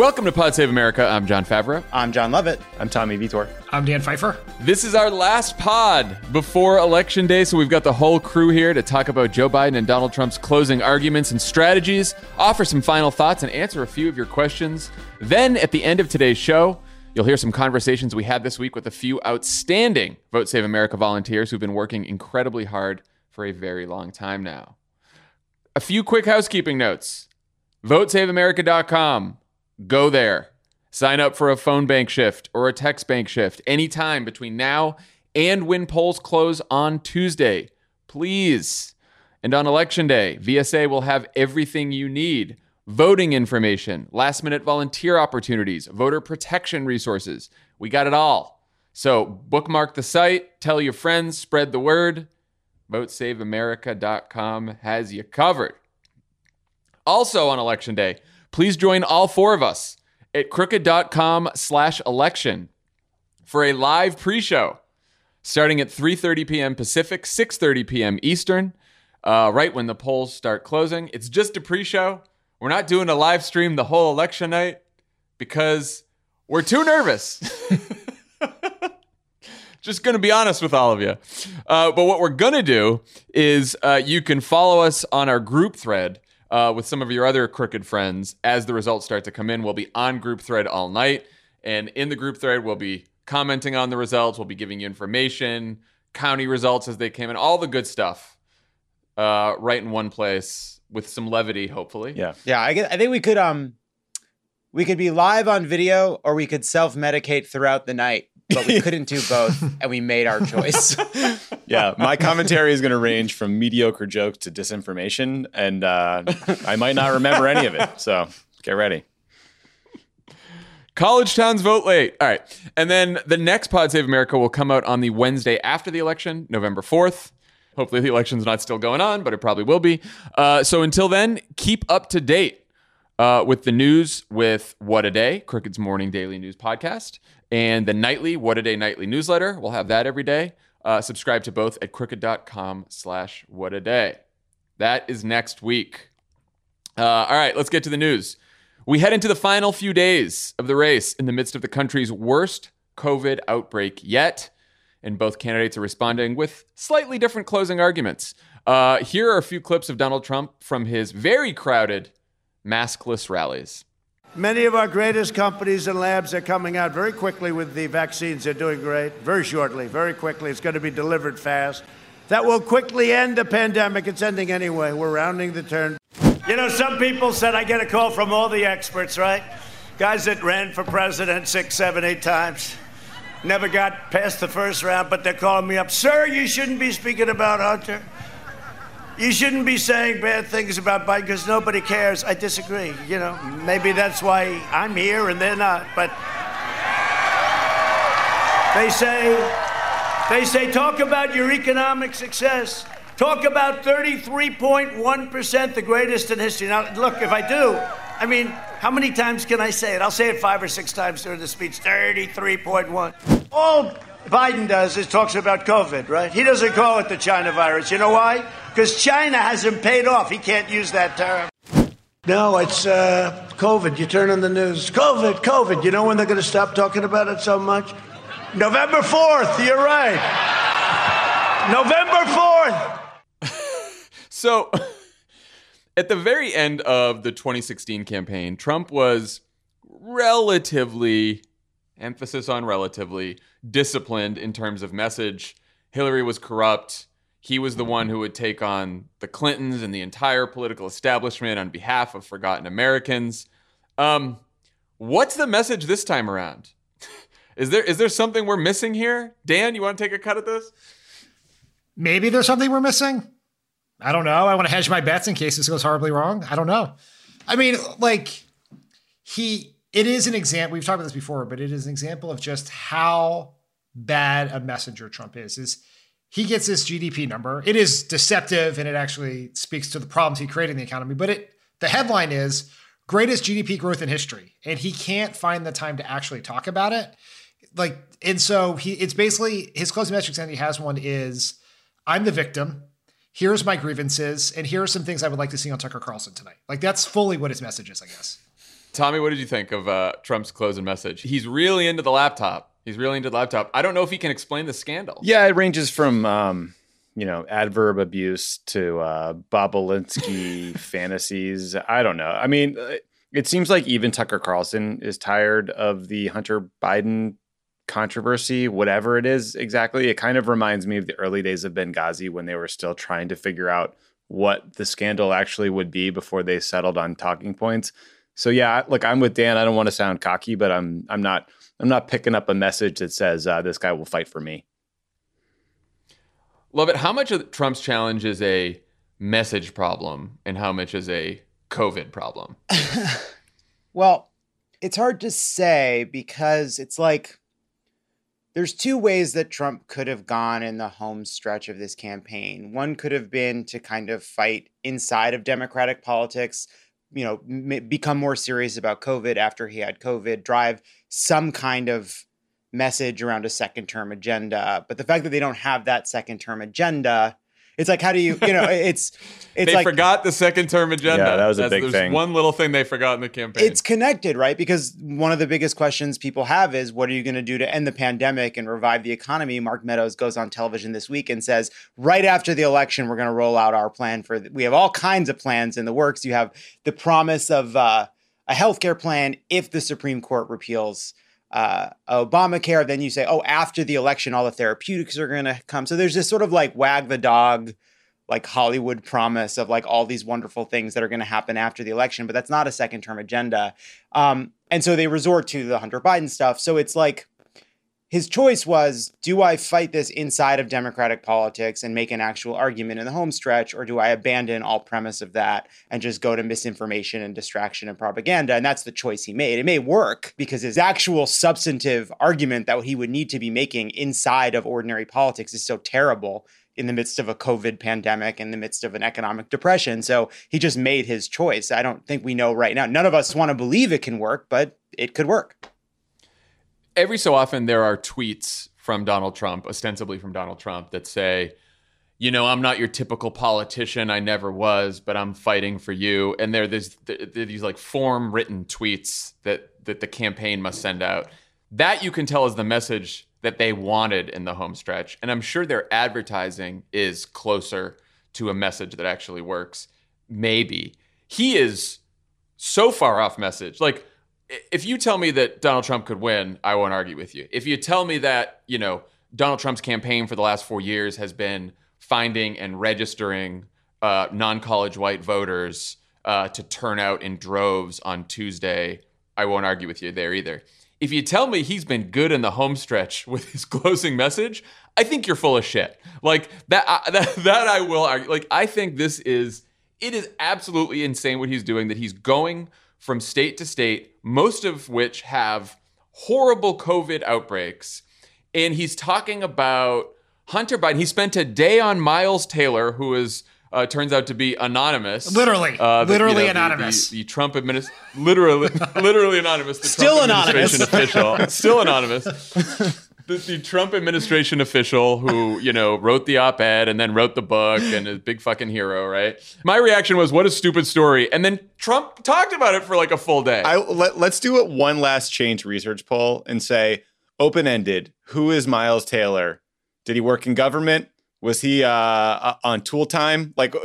Welcome to Pod Save America. I'm John Favreau. I'm John Lovett. I'm Tommy Vitor. I'm Dan Pfeiffer. This is our last pod before Election Day, so we've got the whole crew here to talk about Joe Biden and Donald Trump's closing arguments and strategies, offer some final thoughts, and answer a few of your questions. Then, at the end of today's show, you'll hear some conversations we had this week with a few outstanding Vote Save America volunteers who've been working incredibly hard for a very long time now. A few quick housekeeping notes. VoteSaveAmerica.com. Go there. Sign up for a phone bank shift or a text bank shift anytime between now and when polls close on Tuesday. Please. And on Election Day, VSA will have everything you need. Voting information, last-minute volunteer opportunities, voter protection resources. We got it all. So bookmark the site, tell your friends, spread the word. VoteSaveAmerica.com has you covered. Also on Election Day, please join all four of us at crooked.com/election for a live pre-show starting at 3:30 p.m. Pacific, 6:30 p.m. Eastern, right when the polls start closing. It's just a pre-show. We're not doing a live stream the whole election night because we're too nervous. Just going to be honest with all of you. But what we're going to do is you can follow us on our group thread with some of your other crooked friends. As the results start to come in, we'll be on group thread all night. And in the group thread, we'll be commenting on the results. We'll be giving you information, county results as they came in, all the good stuff right in one place with some levity, hopefully. Yeah. I think we could be live on video or we could self-medicate throughout the night, but we couldn't do both, and we made our choice. Yeah, my commentary is going to range from mediocre jokes to disinformation, and I might not remember any of it, so get ready. College towns vote late. All right. And then the next Pod Save America will come out on the Wednesday after the election, November 4th. Hopefully the election's not still going on, but it probably will be. So until then, keep up to date with the news with What a Day, Crooked's morning daily news podcast, and the nightly What a Day nightly newsletter. We'll have that every day. Subscribe to both at crooked.com/whataday. That is next week. All right, let's get to the news. We head into the final few days of the race in the midst of the country's worst COVID outbreak yet, and both candidates are responding with slightly different closing arguments. Here are a few clips of Donald Trump from his very crowded maskless rallies. Many of our greatest companies and labs are coming out very quickly with the vaccines. They're doing great, very shortly, very quickly. It's going to be delivered fast. That will quickly end the pandemic. It's ending anyway. We're rounding the turn. You know, some people said I get a call from all the experts, right? Guys that ran for president 6, 7, 8 times. Never got past the first round, but they're calling me up. Sir, you shouldn't be speaking about Hunter. You shouldn't be saying bad things about Biden because nobody cares. I disagree. You know, maybe that's why I'm here and they're not. But they say, talk about your economic success. Talk about 33.1%, the greatest in history. Now, look, if I do, I mean, how many times can I say it? I'll say it 5 or 6 times during the speech. 33.1. All Biden does is talks about COVID, right? He doesn't call it the China virus. You know why? Because China hasn't paid off. He can't use that term. No, it's COVID. You turn on the news. COVID. You know when they're going to stop talking about it so much? November 4th. You're right. November 4th. So at the very end of the 2016 campaign, Trump was relatively, emphasis on relatively, disciplined in terms of message. Hillary was corrupt. He was the one who would take on the Clintons and the entire political establishment on behalf of forgotten Americans. What's the message this time around? Is there something we're missing here? Dan, you want to take a cut at this? Maybe there's something we're missing. I don't know. I want to hedge my bets in case this goes horribly wrong. I don't know. I mean, like, it is an example. We've talked about this before, but it is an example of just how bad a messenger Trump is he gets this GDP number. It is deceptive, and it actually speaks to the problems he created in the economy. But the headline is greatest GDP growth in history, and he can't find the time to actually talk about it. And so it's basically his closing metrics, and he has one is, I'm the victim. Here's my grievances, and here are some things I would like to see on Tucker Carlson tonight. Like, that's fully what his message is, I guess. Tommy, what did you think of Trump's closing message? He's really into the laptop. I don't know if he can explain the scandal. Yeah, it ranges from adverb abuse to Bobolinsky fantasies. I don't know. I mean, it seems like even Tucker Carlson is tired of the Hunter Biden controversy, whatever it is exactly. It kind of reminds me of the early days of Benghazi when they were still trying to figure out what the scandal actually would be before they settled on talking points. So yeah, look, I'm with Dan. I don't want to sound cocky, but I'm not picking up a message that says this guy will fight for me. Love it. How much of Trump's challenge is a message problem and how much is a COVID problem? Well, it's hard to say because it's like there's two ways that Trump could have gone in the home stretch of this campaign. One could have been to kind of fight inside of Democratic politics, become more serious about COVID after he had COVID, drive some kind of message around a second term agenda. But the fact that they don't have that second term agenda, it's like, how do you, it's they like, forgot the second term agenda. Yeah, that was a big there's thing. One little thing they forgot in the campaign. It's connected, right? Because one of the biggest questions people have is, what are you going to do to end the pandemic and revive the economy? Mark Meadows goes on television this week and says, right after the election, we're going to roll out our plan we have all kinds of plans in the works. You have the promise of a healthcare plan if the Supreme Court repeals Obamacare. Then you say, after the election, all the therapeutics are going to come. So there's this sort of like wag the dog, like Hollywood promise of like all these wonderful things that are going to happen after the election, but that's not a second term agenda. And so they resort to the Hunter Biden stuff. So it's like his choice was, do I fight this inside of Democratic politics and make an actual argument in the home stretch, or do I abandon all premise of that and just go to misinformation and distraction and propaganda? And that's the choice he made. It may work because his actual substantive argument that he would need to be making inside of ordinary politics is so terrible in the midst of a COVID pandemic, in the midst of an economic depression. So he just made his choice. I don't think we know right now. None of us want to believe it can work, but it could work. Every so often there are tweets from Donald Trump, ostensibly from Donald Trump, that say, I'm not your typical politician. I never was, but I'm fighting for you. And they're these like form written tweets that the campaign must send out. That you can tell is the message that they wanted in the home stretch. And I'm sure their advertising is closer to a message that actually works. Maybe. He is so far off message. Like, if you tell me that Donald Trump could win, I won't argue with you. If you tell me that, Donald Trump's campaign for the last 4 years has been finding and registering non-college white voters to turn out in droves on Tuesday, I won't argue with you there either. If you tell me he's been good in the home stretch with his closing message, I think you're full of shit. Like that I will argue. Like, I think it is absolutely insane what he's doing, that he's going from state to state, most of which have horrible COVID outbreaks. And he's talking about Hunter Biden. He spent a day on Miles Taylor, who is turns out to be anonymous. Literally anonymous. The Trump administration, literally anonymous. The Still Trump anonymous. Administration official. Still anonymous. The Trump administration official who, wrote the op-ed and then wrote the book and is a big fucking hero, right? My reaction was, what a stupid story. And then Trump talked about it for like a full day. Let's do it one last change research poll and say, open-ended, who is Miles Taylor? Did he work in government? Was he on tool time? Like,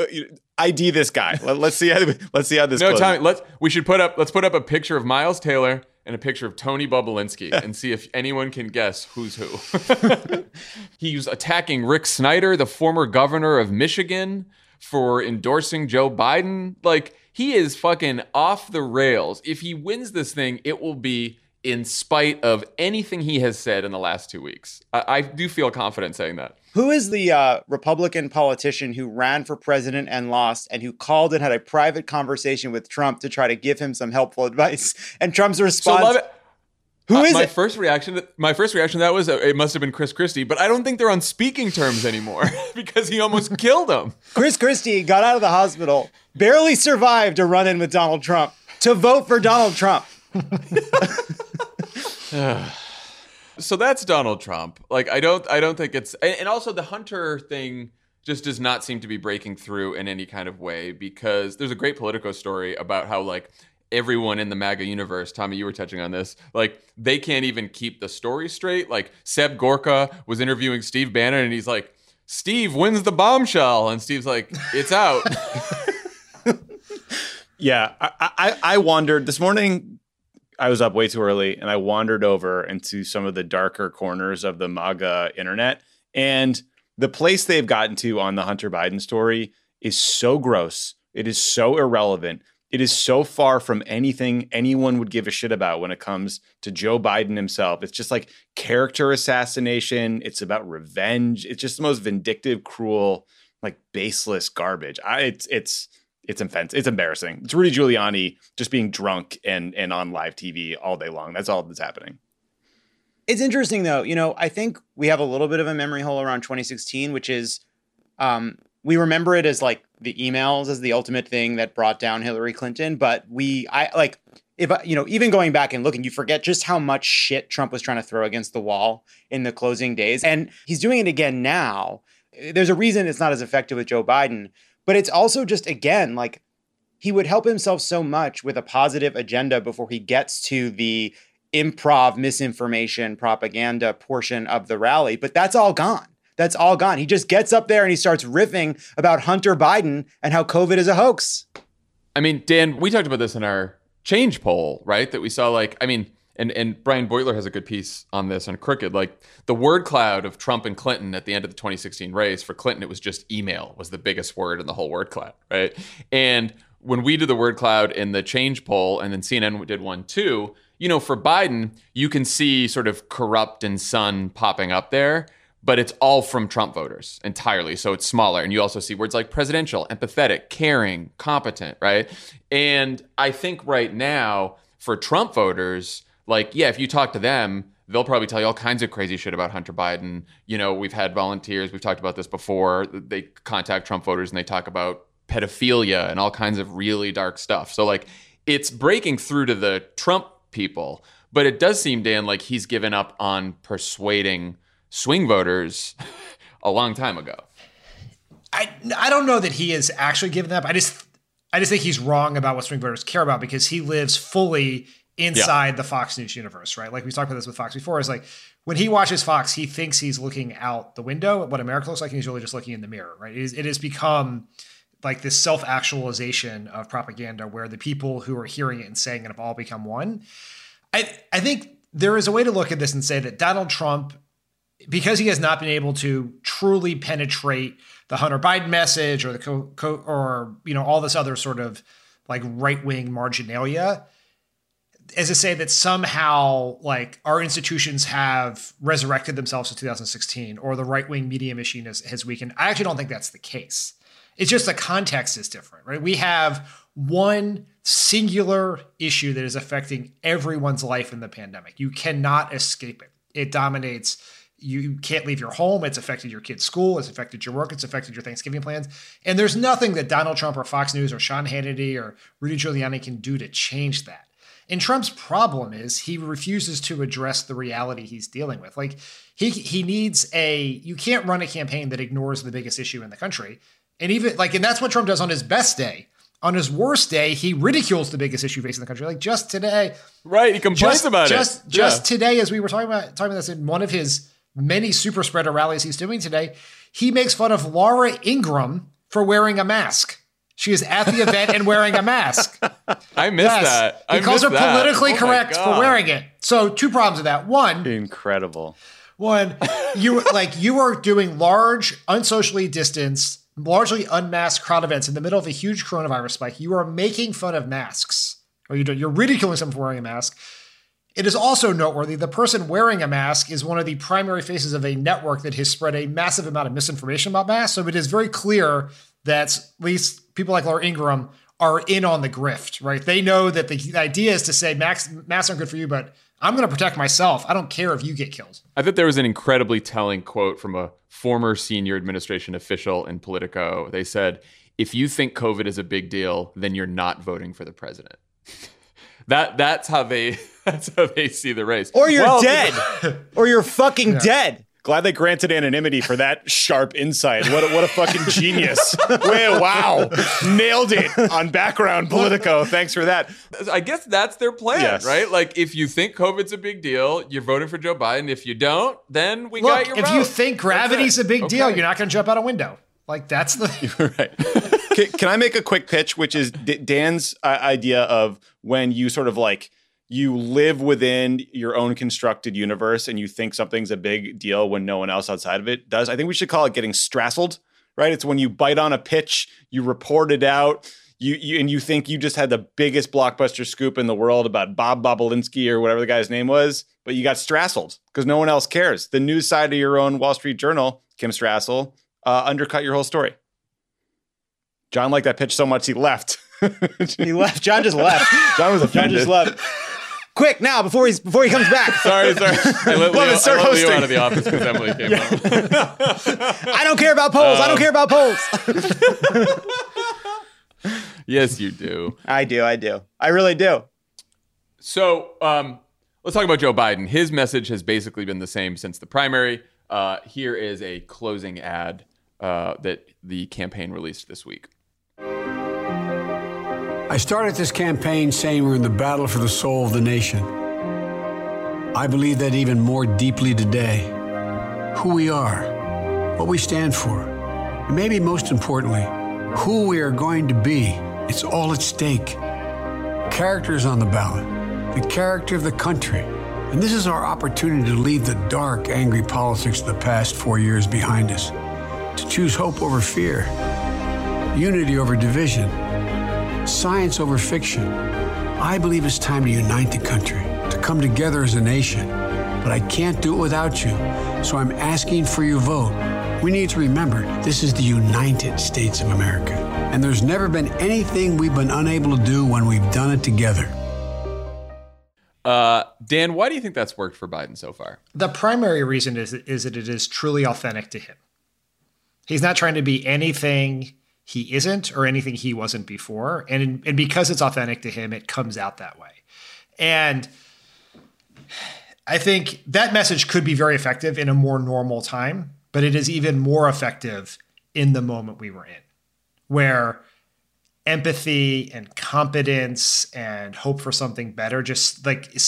ID this guy. Let's see how this goes. Tommy, let's put up a picture of Miles Taylor and a picture of Tony Bobolinsky and see if anyone can guess who's who. He was attacking Rick Snyder, the former governor of Michigan, for endorsing Joe Biden. Like, he is fucking off the rails. If he wins this thing, it will be in spite of anything he has said in the last 2 weeks. I do feel confident saying that. Who is the Republican politician who ran for president and lost, and who called and had a private conversation with Trump to try to give him some helpful advice? And Trump's response, who is my it? First reaction to that was it must have been Chris Christie, but I don't think they're on speaking terms anymore because he almost killed him. Chris Christie got out of the hospital, barely survived a run-in with Donald Trump to vote for Donald Trump. So that's Donald Trump. Like, I don't think it's, and also the Hunter thing just does not seem to be breaking through in any kind of way, because there's a great Politico story about how, like, everyone in the MAGA universe, Tommy, you were touching on this, like they can't even keep the story straight. Like Seb Gorka was interviewing Steve Bannon and he's like, Steve, when's the bombshell? And Steve's like, it's out. Yeah, I wandered this morning. I was up way too early and I wandered over into some of the darker corners of the MAGA internet. And the place they've gotten to on the Hunter Biden story is so gross. It is so irrelevant. It is so far from anything anyone would give a shit about when it comes to Joe Biden himself. It's just like character assassination. It's about revenge. It's just the most vindictive, cruel, like baseless garbage. It's offensive. It's embarrassing. It's Rudy Giuliani just being drunk and on live TV all day long. That's all that's happening. It's interesting, though. I think we have a little bit of a memory hole around 2016, which is we remember it as like the emails as the ultimate thing that brought down Hillary Clinton. But even going back and looking, you forget just how much shit Trump was trying to throw against the wall in the closing days. And he's doing it again now. There's a reason it's not as effective with Joe Biden. But it's also just, again, like he would help himself so much with a positive agenda before he gets to the improv misinformation propaganda portion of the rally. But that's all gone. That's all gone. He just gets up there and he starts riffing about Hunter Biden and how COVID is a hoax. I mean, Dan, we talked about this in our Change poll, right? That we saw and Brian Beutler has a good piece on this on Crooked. Like the word cloud of Trump and Clinton at the end of the 2016 race, for Clinton, it was just email was the biggest word in the whole word cloud, right? And when we did the word cloud in the Change poll, and then CNN did one too, for Biden, you can see sort of corrupt and son popping up there, but it's all from Trump voters entirely. So it's smaller. And you also see words like presidential, empathetic, caring, competent, right? And I think right now for Trump voters, like, yeah, if you talk to them, they'll probably tell you all kinds of crazy shit about Hunter Biden. We've had volunteers, we've talked about this before. They contact Trump voters and they talk about pedophilia and all kinds of really dark stuff. So like it's breaking through to the Trump people, but it does seem, Dan, like he's given up on persuading swing voters a long time ago. I don't know that he has actually given up. I just think he's wrong about what swing voters care about because he lives fully inside the Fox News universe, right? Like we talked about this with Fox before, is like when he watches Fox, he thinks he's looking out the window at what America looks like, and he's really just looking in the mirror, right? It has become like this self-actualization of propaganda where the people who are hearing it and saying it have all become one. I think there is a way to look at this and say that Donald Trump, because he has not been able to truly penetrate the Hunter Biden message or all this other sort of like right-wing marginalia, as to say that somehow like our institutions have resurrected themselves in 2016 or the right-wing media machine has weakened. I actually don't think that's the case. It's just the context is different, right? We have one singular issue that is affecting everyone's life in the pandemic. You cannot escape it. It dominates. You can't leave your home. It's affected your kid's school. It's affected your work. It's affected your Thanksgiving plans. And there's nothing that Donald Trump or Fox News or Sean Hannity or Rudy Giuliani can do to change that. And Trump's problem is he refuses to address the reality he's dealing with. Like he needs you can't run a campaign that ignores the biggest issue in the country. And and that's what Trump does on his best day. On his worst day, he ridicules the biggest issue facing the country. Like just today. Right. He complains about it. Just today, as we were talking about this in one of his many super spreader rallies he's doing today, he makes fun of Laura Ingraham for wearing a mask. She is at the event and wearing a mask. I missed that. He calls her politically correct for wearing it. So 2 problems with that. One, incredible. You are doing large, unsocially distanced, largely unmasked crowd events in the middle of a huge coronavirus spike. You are making fun of masks, or you're ridiculing someone for wearing a mask. It is also noteworthy the person wearing a mask is one of the primary faces of a network that has spread a massive amount of misinformation about masks. So it is very clear that at least people like Laura Ingraham are in on the grift, right? They know that the idea is to say masks aren't good for you, but I'm going to protect myself. I don't care if you get killed. I thought there was an incredibly telling quote from a former senior administration official in Politico. They said, if you think COVID is a big deal, then you're not voting for the president. That's how they see the race. Or you're dead. Or you're fucking dead. Glad they granted anonymity for that sharp insight. What a fucking genius. Wow. Nailed it on Background Politico. Thanks for that. I guess that's their plan, Yes. right? Like, if you think COVID's a big deal, you're voting for Joe Biden. If you don't, then we got Look, your if vote. you think gravity's a big deal, Okay. you're not going to jump out a window. Like, that's the... Right. Can I make a quick pitch, which is Dan's idea of when you sort of like, you live within your own constructed universe and you think something's a big deal when no one else outside of it does. I think we should call it getting strassled, right? It's when you bite on a pitch, you report it out, you think you just had the biggest blockbuster scoop in the world about Bob Bobulinski or whatever the guy's name was, but you got strassled because no one else cares. The news side of your own Wall Street Journal, Kim Strassel, undercut your whole story. John liked that pitch so much he left. He left. John just left. John was offended. John just left. Quick now before he comes back. Sorry. I let Love Leo, it, start I let Leo hosting. out of the office because Emily came home. I don't care about polls. I don't care about polls. Yes, you do. I do. I really do. So let's talk about Joe Biden. His message has basically been the same since the primary. Here is a closing ad that the campaign released this week. I started this campaign saying we're in the battle for the soul of the nation. I believe that even more deeply today. Who we are, what we stand for, and maybe most importantly, who we are going to be. It's all at stake. Character is on the ballot, the character of the country. And this is our opportunity to leave the dark, angry politics of the past 4 years behind us, to choose hope over fear, unity over division, science over fiction. I believe it's time to unite the country, to come together as a nation. But I can't do it without you, so I'm asking for your vote. We need to remember, this is the United States of America. And there's never been anything we've been unable to do when we've done it together. Dan, why do you think that's worked for Biden so far? The primary reason is that it is truly authentic to him. He's not trying to be anything he isn't or anything he wasn't before. And because it's authentic to him, it comes out that way. And I think that message could be very effective in a more normal time, but it is even more effective in the moment we were in, where empathy and competence and hope for something better just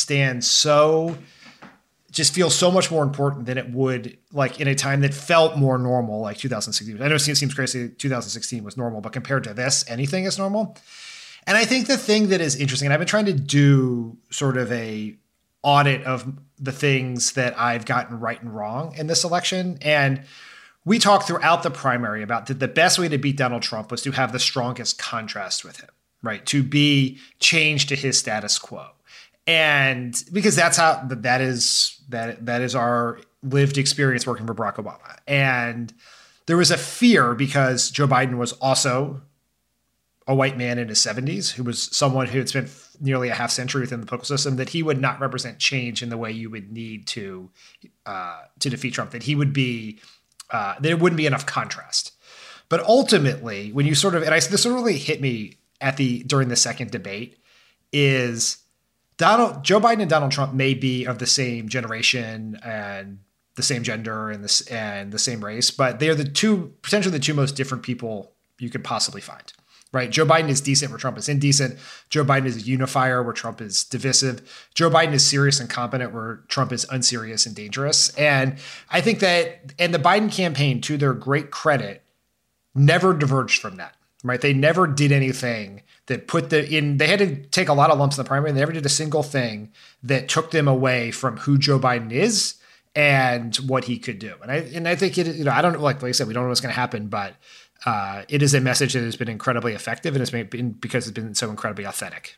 feels so much more important than it would like in a time that felt more normal, like 2016. I know it seems crazy 2016 was normal, but compared to this, anything is normal. And I think the thing that is interesting, and I've been trying to do sort of a audit of the things that I've gotten right and wrong in this election. And we talked throughout the primary about that the best way to beat Donald Trump was to have the strongest contrast with him, right? To be changed to his status quo. And because that's how that is our lived experience working for Barack Obama. And there was a fear because Joe Biden was also a white man in his 70s who was someone who had spent nearly a half century within the political system, that he would not represent change in the way you would need to defeat Trump, that he would be there wouldn't be enough contrast. But ultimately, when you sort of, and this really hit me during the second debate, is Joe Biden and Donald Trump may be of the same generation and the same gender and the same race, but they are potentially the two most different people you could possibly find. Right? Joe Biden is decent where Trump is indecent. Joe Biden is a unifier where Trump is divisive. Joe Biden is serious and competent where Trump is unserious and dangerous. And I think that, and the Biden campaign, to their great credit, never diverged from that. Right? They never did anything that they had to take a lot of lumps in the primary. They never did a single thing that took them away from who Joe Biden is and what he could do. And I think I don't know, like I said, we don't know what's going to happen, but it is a message that has been incredibly effective, and it's been because it's been so incredibly authentic.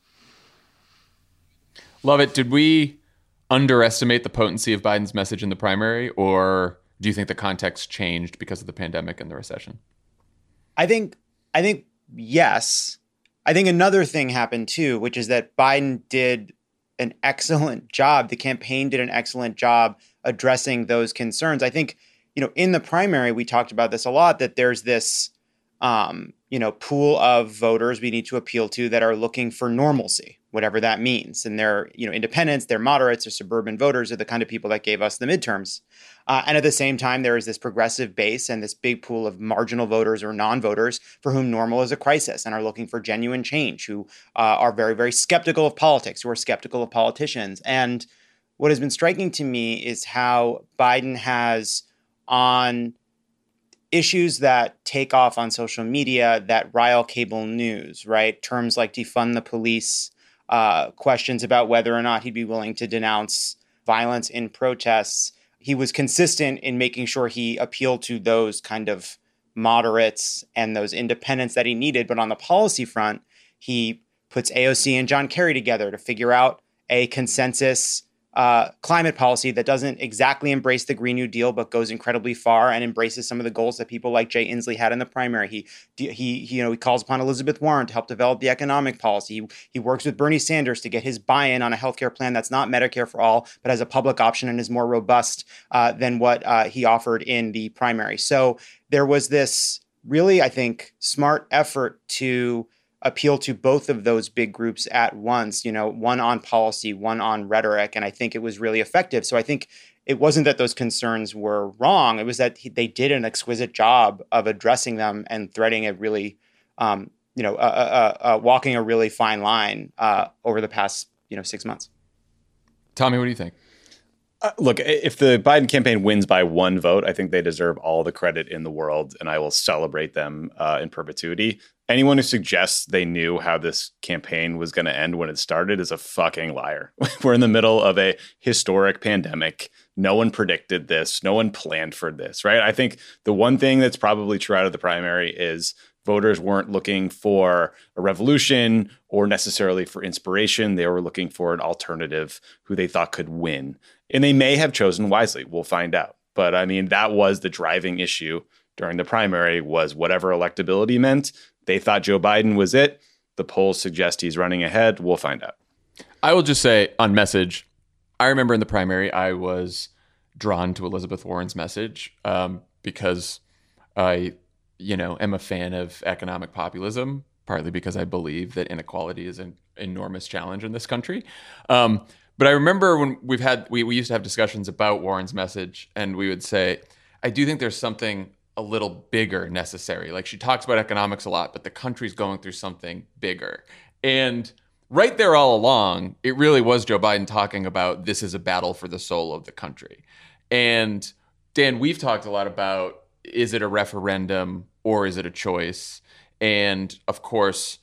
Love it. Did we underestimate the potency of Biden's message in the primary, or do you think the context changed because of the pandemic and the recession? I think yes. I think another thing happened too, which is that Biden did an excellent job. The campaign did an excellent job addressing those concerns. I think, in the primary, we talked about this a lot, that there's this, pool of voters we need to appeal to that are looking for normalcy, whatever that means. And they're, independents, they're moderates, they're suburban voters are the kind of people that gave us the midterms. And at the same time, there is this progressive base and this big pool of marginal voters or non-voters for whom normal is a crisis and are looking for genuine change, who are very, very skeptical of politics, who are skeptical of politicians. And what has been striking to me is how Biden has, on issues that take off on social media that rile cable news, right? Terms like defund the police, questions about whether or not he'd be willing to denounce violence in protests. He was consistent in making sure he appealed to those kind of moderates and those independents that he needed. But on the policy front, he puts AOC and John Kerry together to figure out a consensus climate policy that doesn't exactly embrace the Green New Deal, but goes incredibly far and embraces some of the goals that people like Jay Inslee had in the primary. He calls upon Elizabeth Warren to help develop the economic policy. He works with Bernie Sanders to get his buy-in on a healthcare plan that's not Medicare for all, but has a public option and is more robust than what he offered in the primary. So there was this really, I think, smart effort to appeal to both of those big groups at once, one on policy, one on rhetoric. And I think it was really effective. So I think it wasn't that those concerns were wrong. It was that they did an exquisite job of addressing them and threading a really, walking a really fine line over the past, 6 months. Tommy, what do you think? Look, if the Biden campaign wins by one vote, I think they deserve all the credit in the world, and I will celebrate them in perpetuity. Anyone who suggests they knew how this campaign was going to end when it started is a fucking liar. We're in the middle of a historic pandemic. No one predicted this. No one planned for this, right? I think the one thing that's probably true out of the primary is voters weren't looking for a revolution or necessarily for inspiration. They were looking for an alternative who they thought could win. And they may have chosen wisely. We'll find out. But I mean, that was the driving issue during the primary, was whatever electability meant. They thought Joe Biden was it. The polls suggest he's running ahead. We'll find out. I will just say on message, I remember in the primary, I was drawn to Elizabeth Warren's message because I, am a fan of economic populism, partly because I believe that inequality is an enormous challenge in this country. But I remember when we used to have discussions about Warren's message, and we would say, I do think there's something a little bigger necessary. Like, she talks about economics a lot, but the country's going through something bigger. And right there all along, it really was Joe Biden talking about this is a battle for the soul of the country. And Dan, we've talked a lot about, is it a referendum or is it a choice? And of course,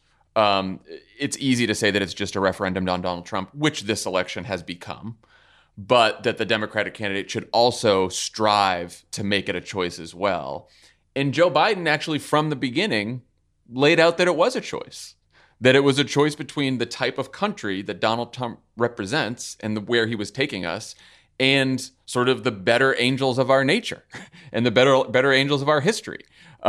it's easy to say that it's just a referendum on Donald Trump, which this election has become, but that the Democratic candidate should also strive to make it a choice as well. And Joe Biden actually, from the beginning, laid out that it was a choice, that it was a choice between the type of country that Donald Trump represents and where he was taking us, and sort of the better angels of our nature and the better angels of our history.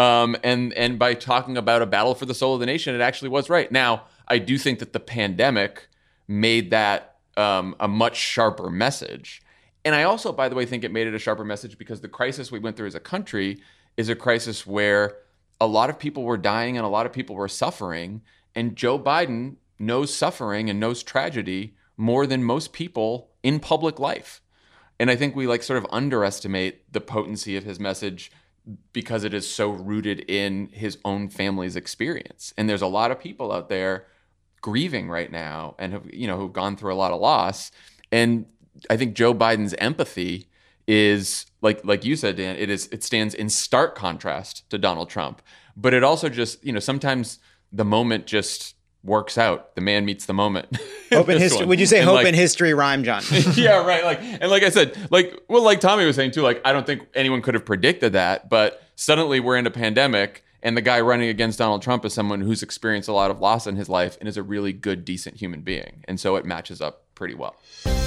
And by talking about a battle for the soul of the nation, it actually was right. Now, I do think that the pandemic made that a much sharper message. And I also, by the way, think it made it a sharper message because the crisis we went through as a country is a crisis where a lot of people were dying and a lot of people were suffering. And Joe Biden knows suffering and knows tragedy more than most people in public life. And I think we sort of underestimate the potency of his message because it is so rooted in his own family's experience. And there's a lot of people out there grieving right now and who've gone through a lot of loss. And I think Joe Biden's empathy is, like you said, Dan, it stands in stark contrast to Donald Trump. But it also just, sometimes the moment just works out. The man meets the moment. Hope in history. Would you say hope in history rhyme, John? Yeah, right. Like I said, like Tommy was saying too, I don't think anyone could have predicted that, but suddenly we're in a pandemic and the guy running against Donald Trump is someone who's experienced a lot of loss in his life and is a really good, decent human being. And so it matches up pretty well.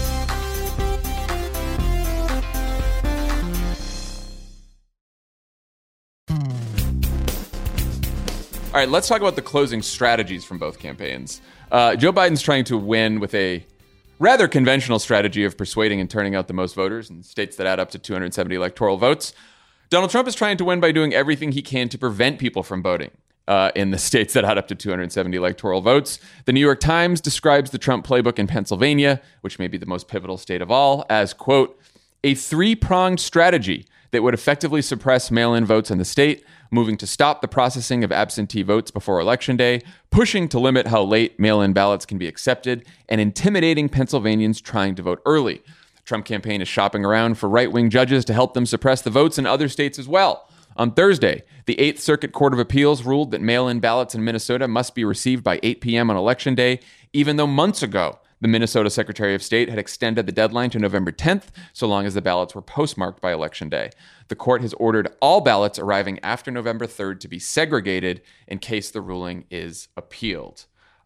All right, let's talk about the closing strategies from both campaigns. Joe Biden's trying to win with a rather conventional strategy of persuading and turning out the most voters in states that add up to 270 electoral votes. Donald Trump is trying to win by doing everything he can to prevent people from voting. in the states that had up to 270 electoral votes. The New York Times describes the Trump playbook in Pennsylvania, which may be the most pivotal state of all, as, quote, a three-pronged strategy that would effectively suppress mail-in votes in the state, moving to stop the processing of absentee votes before Election Day, pushing to limit how late mail-in ballots can be accepted, and intimidating Pennsylvanians trying to vote early. The Trump campaign is shopping around for right-wing judges to help them suppress the votes in other states as well. On Thursday, the Eighth Circuit Court of Appeals ruled that mail-in ballots in Minnesota must be received by 8 p.m. on Election Day, even though months ago, the Minnesota Secretary of State had extended the deadline to November 10th, so long as the ballots were postmarked by Election Day. The court has ordered all ballots arriving after November 3rd to be segregated in case the ruling is appealed.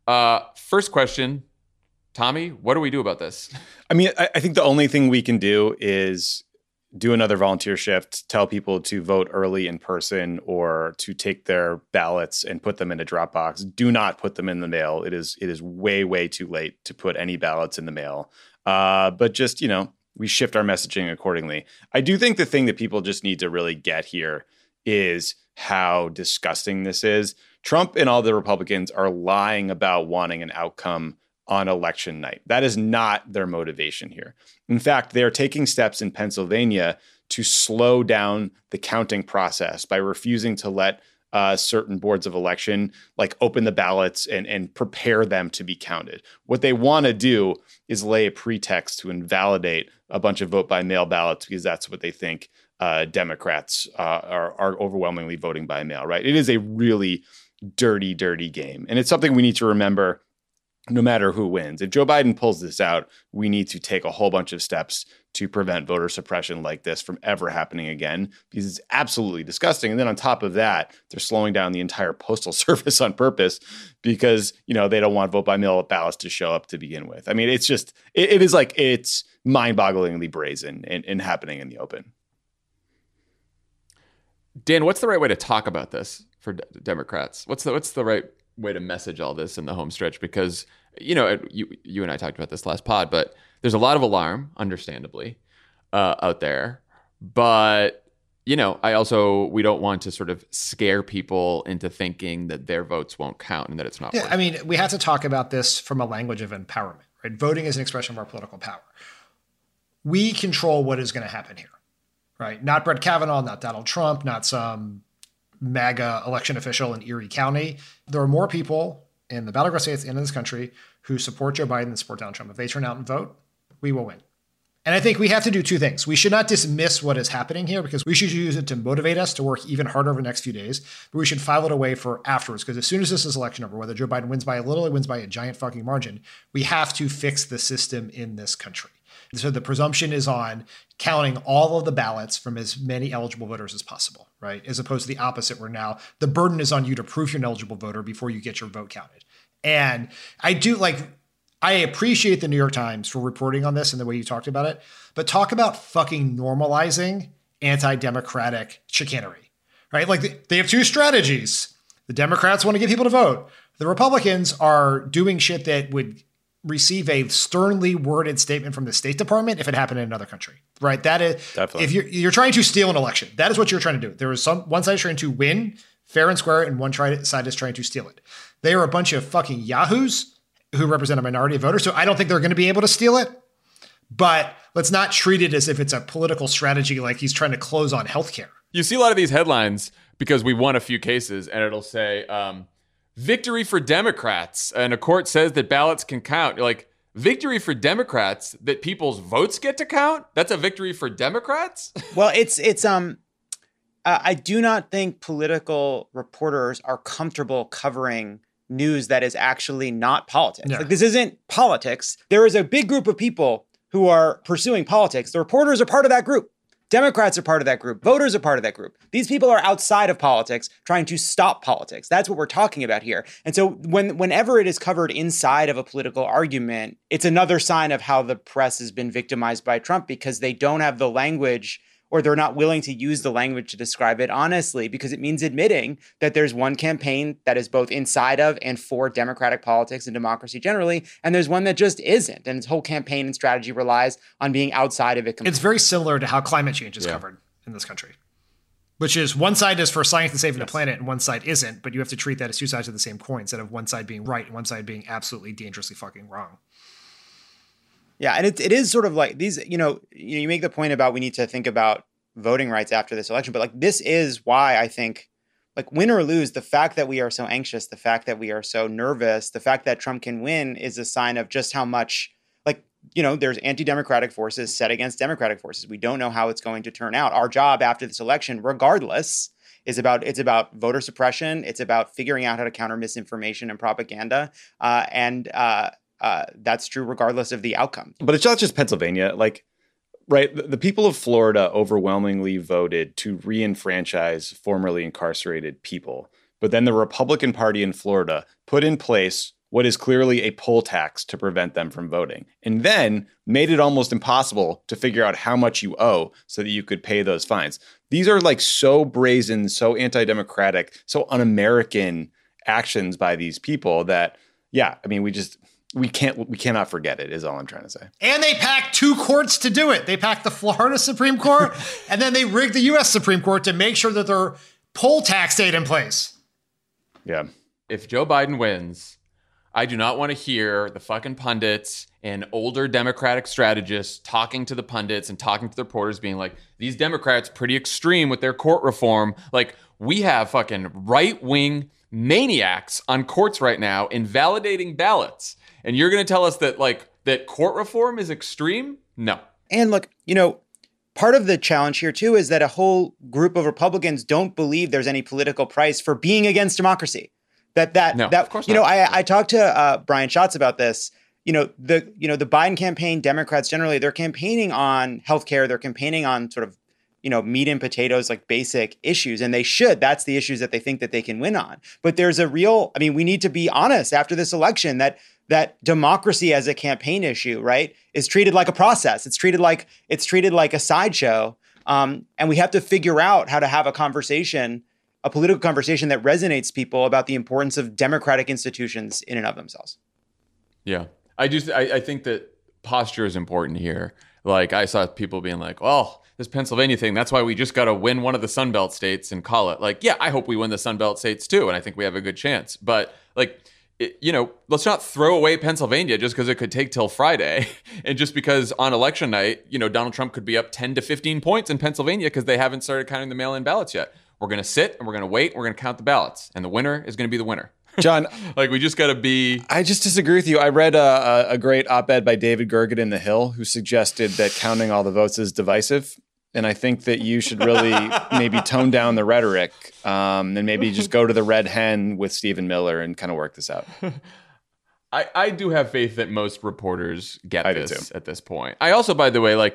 First question, Tommy, what do we do about this? I mean, I think the only thing we can do is do another volunteer shift, tell people to vote early in person or to take their ballots and put them in a drop box. Do not put them in the mail. It is way, way too late to put any ballots in the mail. But just, we shift our messaging accordingly. I do think the thing that people just need to really get here is how disgusting this is. Trump and all the Republicans are lying about wanting an outcome on election night. That is not their motivation here. In fact, they're taking steps in Pennsylvania to slow down the counting process by refusing to let certain boards of election open the ballots and prepare them to be counted. What they want to do is lay a pretext to invalidate a bunch of vote by mail ballots because that's what they think Democrats are overwhelmingly voting by mail, right? It is a really dirty, dirty game. And it's something we need to remember no matter who wins. If Joe Biden pulls this out, we need to take a whole bunch of steps to prevent voter suppression like this from ever happening again, because it's absolutely disgusting. And then on top of that, they're slowing down the entire postal service on purpose because, they don't want vote by mail ballots to show up to begin with. I mean, it's just, it's mind-bogglingly brazen and happening in the open. Dan, what's the right way to talk about this for Democrats? What's the right way to message all this in the home stretch? Because, you and I talked about this last pod, but there's a lot of alarm, understandably, out there. But, we don't want to sort of scare people into thinking that their votes won't count and that it's not. Yeah, I mean, we have to talk about this from a language of empowerment, right? Voting is an expression of our political power. We control what is going to happen here, right? Not Brett Kavanaugh, not Donald Trump, not some MAGA election official in Erie County. There are more people in the battleground states and in this country who support Joe Biden than support Donald Trump. If they turn out and vote, we will win. And I think we have to do two things. We should not dismiss what is happening here because we should use it to motivate us to work even harder over the next few days. But we should file it away for afterwards, because as soon as this is election over, whether Joe Biden wins by a little or wins by a giant fucking margin, we have to fix the system in this country. So the presumption is on counting all of the ballots from as many eligible voters as possible, right? As opposed to the opposite, where now the burden is on you to prove you're an eligible voter before you get your vote counted. And I appreciate the New York Times for reporting on this and the way you talked about it, but talk about fucking normalizing anti-democratic chicanery, right? They have two strategies. The Democrats want to get people to vote. The Republicans are doing shit that would receive a sternly worded statement from the State Department if it happened in another country, right? That is, definitely. If you're trying to steal an election, that is what you're trying to do. There is one side is trying to win fair and square, and one side is trying to steal it. They are a bunch of fucking yahoos who represent a minority of voters, so I don't think they're going to be able to steal it. But let's not treat it as if it's a political strategy, like he's trying to close on healthcare. You see a lot of these headlines because we won a few cases, and it'll say, victory for Democrats, and a court says that ballots can count. You're like, victory for Democrats, that people's votes get to count? That's a victory for Democrats? Well, I do not think political reporters are comfortable covering news that is actually not politics. Yeah. This isn't politics. There is a big group of people who are pursuing politics. The reporters are part of that group. Democrats are part of that group. Voters are part of that group. These people are outside of politics trying to stop politics. That's what we're talking about here. And so whenever it is covered inside of a political argument, it's another sign of how the press has been victimized by Trump, because they don't have the language, or they're not willing to use the language to describe it honestly, because it means admitting that there's one campaign that is both inside of and for democratic politics and democracy generally, and there's one that just isn't. And its whole campaign and strategy relies on being outside of it completely. It's very similar to how climate change is covered in this country. Which is one side is for science and saving the planet and one side isn't, but you have to treat that as two sides of the same coin instead of one side being right and one side being absolutely dangerously fucking wrong. Yeah, and it is sort of like these, you make the point about we need to think about voting rights after this election, but like this is why I think, like, win or lose, the fact that we are so anxious, the fact that we are so nervous, the fact that Trump can win is a sign of just how much, there's anti-democratic forces set against democratic forces. We don't know how it's going to turn out. Our job after this election, regardless, it's about voter suppression. It's about figuring out how to counter misinformation and propaganda. And that's true regardless of the outcome. But it's not just Pennsylvania. Like, right, the people of Florida overwhelmingly voted to re-enfranchise formerly incarcerated people. But then the Republican Party in Florida put in place what is clearly a poll tax to prevent them from voting, and then made it almost impossible to figure out how much you owe so that you could pay those fines. These are like so brazen, so anti-democratic, so un-American actions by these people that, yeah, I mean, we cannot forget it is all I'm trying to say. And they packed two courts to do it. They packed the Florida Supreme Court and then they rigged the U.S. Supreme Court to make sure that their poll tax stayed in place. Yeah. If Joe Biden wins, I do not want to hear the fucking pundits and older Democratic strategists talking to the pundits and talking to the reporters being like, these Democrats pretty extreme with their court reform. Like, we have fucking right-wing maniacs on courts right now invalidating ballots. And you're going to tell us that, like, that court reform is extreme? No. And look, part of the challenge here, too, is that a whole group of Republicans don't believe there's any political price for being against democracy. Of course not. I talked to Brian Schatz about this. The Biden campaign, Democrats generally, they're campaigning on healthcare. They're campaigning on sort of, meat and potatoes, like basic issues. And they should. That's the issues that they think that they can win on. But there's we need to be honest after this election that democracy as a campaign issue, right, is treated like a process. It's treated like a sideshow. And we have to figure out how to have a political conversation that resonates people about the importance of democratic institutions in and of themselves. Yeah. I think that posture is important here. Like, I saw people being like, well, this Pennsylvania thing, that's why we just got to win one of the Sunbelt states and call it. Like, yeah, I hope we win the Sunbelt states too. And I think we have a good chance. But like, let's not throw away Pennsylvania just because it could take till Friday. And just because on election night, Donald Trump could be up 10 to 15 points in Pennsylvania because they haven't started counting the mail-in ballots yet. We're going to sit and we're going to wait and we're going to count the ballots. And the winner is going to be the winner. John, like, we just got to be... I just disagree with you. I read a great op-ed by David Gergen in The Hill who suggested that counting all the votes is divisive. And I think that you should really maybe tone down the rhetoric and maybe just go to the Red Hen with Stephen Miller and kind of work this out. I do have faith that most reporters get this at this point. I also, by the way, like,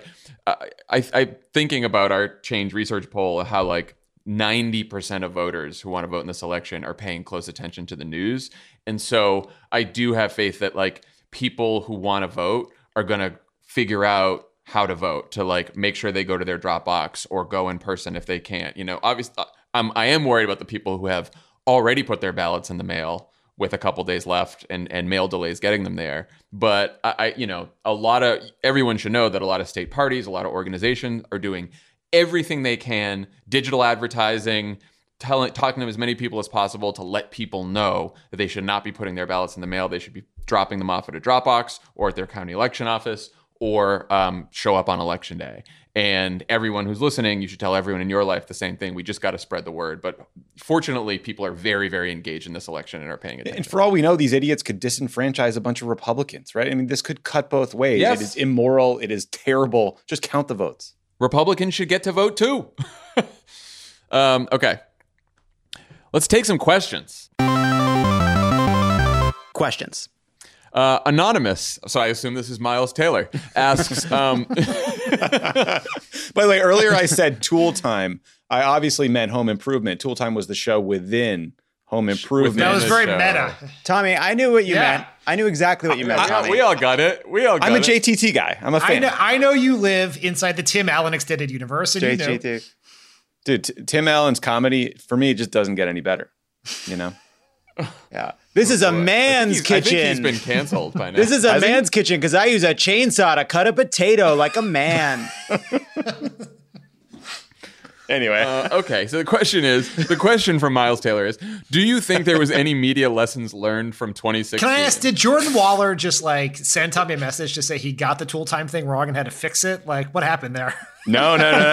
I thinking about our Change Research poll, how like 90% of voters who want to vote in this election are paying close attention to the news. And so I do have faith that like people who want to vote are going to figure out how to vote, to like make sure they go to their Dropbox or go in person if they can't. Obviously, I am worried about the people who have already put their ballots in the mail with a couple days left and mail delays getting them there. But everyone should know that a lot of state parties, a lot of organizations are doing everything they can, digital advertising, talking to as many people as possible to let people know that they should not be putting their ballots in the mail. They should be dropping them off at a Dropbox or at their county election office or show up on election day. And everyone who's listening, you should tell everyone in your life the same thing. We just got to spread the word. But fortunately, people are very, very engaged in this election and are paying attention. And for all we know, these idiots could disenfranchise a bunch of Republicans, right? I mean, this could cut both ways. Yes. It is immoral. It is terrible. Just count the votes. Republicans should get to vote too. Okay. Let's take some questions. Questions. Anonymous, so I assume this is Miles Taylor, asks... By the way, earlier I said Tool Time. I obviously meant Home Improvement. Tool Time was the show within Home Improvement. That was very meta. Tommy, I knew what you meant. I knew exactly what you meant, Tommy. We all got it. I'm a JTT guy. I'm a fan. I know you live inside the Tim Allen Extended Universe. And JTT. Dude, Tim Allen's comedy, for me, just doesn't get any better, Yeah. This is a man's kitchen. I think he's been canceled by now. This is a man's kitchen because I use a chainsaw to cut a potato like a man. Anyway. Okay, so the question from Miles Taylor is, do you think there was any media lessons learned from 2016? Can I ask, did Jordan Waller just like send Tommy a message to say he got the tool time thing wrong and had to fix it? Like, what happened there? No.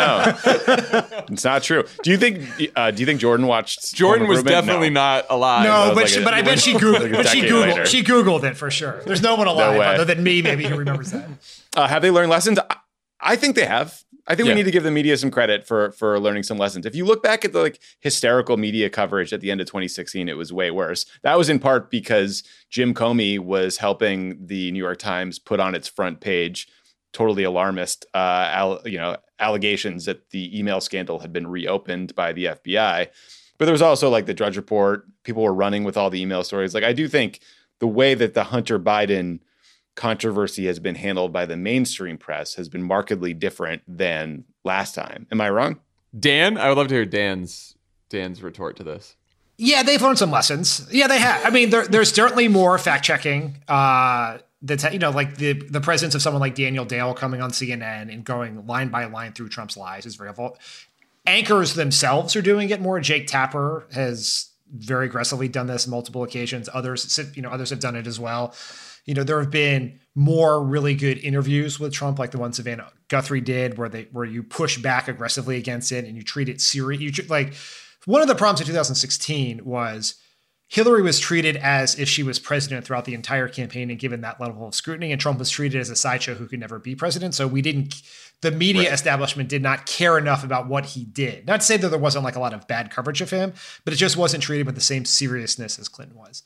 It's not true. Do you think Jordan watched? Jordan Home was Improvement? definitely not alive. No, was but like I bet she Googled. like a decade later. She Googled it for sure. There's no one alive way. other than me, maybe, who remembers that. Have they learned lessons? I think they have. I think Yeah. we need to give the media some credit for learning some lessons. If you look back at the like hysterical media coverage at the end of 2016, it was way worse. That was in part because Jim Comey was helping the New York Times put on its front page totally alarmist allegations that the email scandal had been reopened by the FBI. But there was also like the Drudge Report. People were running with all the email stories. Like I do think the way that the Hunter Biden controversy has been handled by the mainstream press has been markedly different than last time. Am I wrong? Dan, I would love to hear Dan's retort to this. Yeah, they've learned some lessons. Yeah, they have. I mean, there's certainly more fact checking. Like the presence of someone like Daniel Dale coming on CNN and going line by line through Trump's lies is very helpful. Anchors themselves are doing it more. Jake Tapper has very aggressively done this on multiple occasions. Others have done it as well. There have been more really good interviews with Trump, like the one Savannah Guthrie did, where you push back aggressively against it and you treat it serious. Like one of the problems in 2016 was Hillary was treated as if she was president throughout the entire campaign and given that level of scrutiny, and Trump was treated as a sideshow who could never be president. So the media establishment did not care enough about what he did. Not to say that there wasn't like a lot of bad coverage of him, but it just wasn't treated with the same seriousness as Clinton was.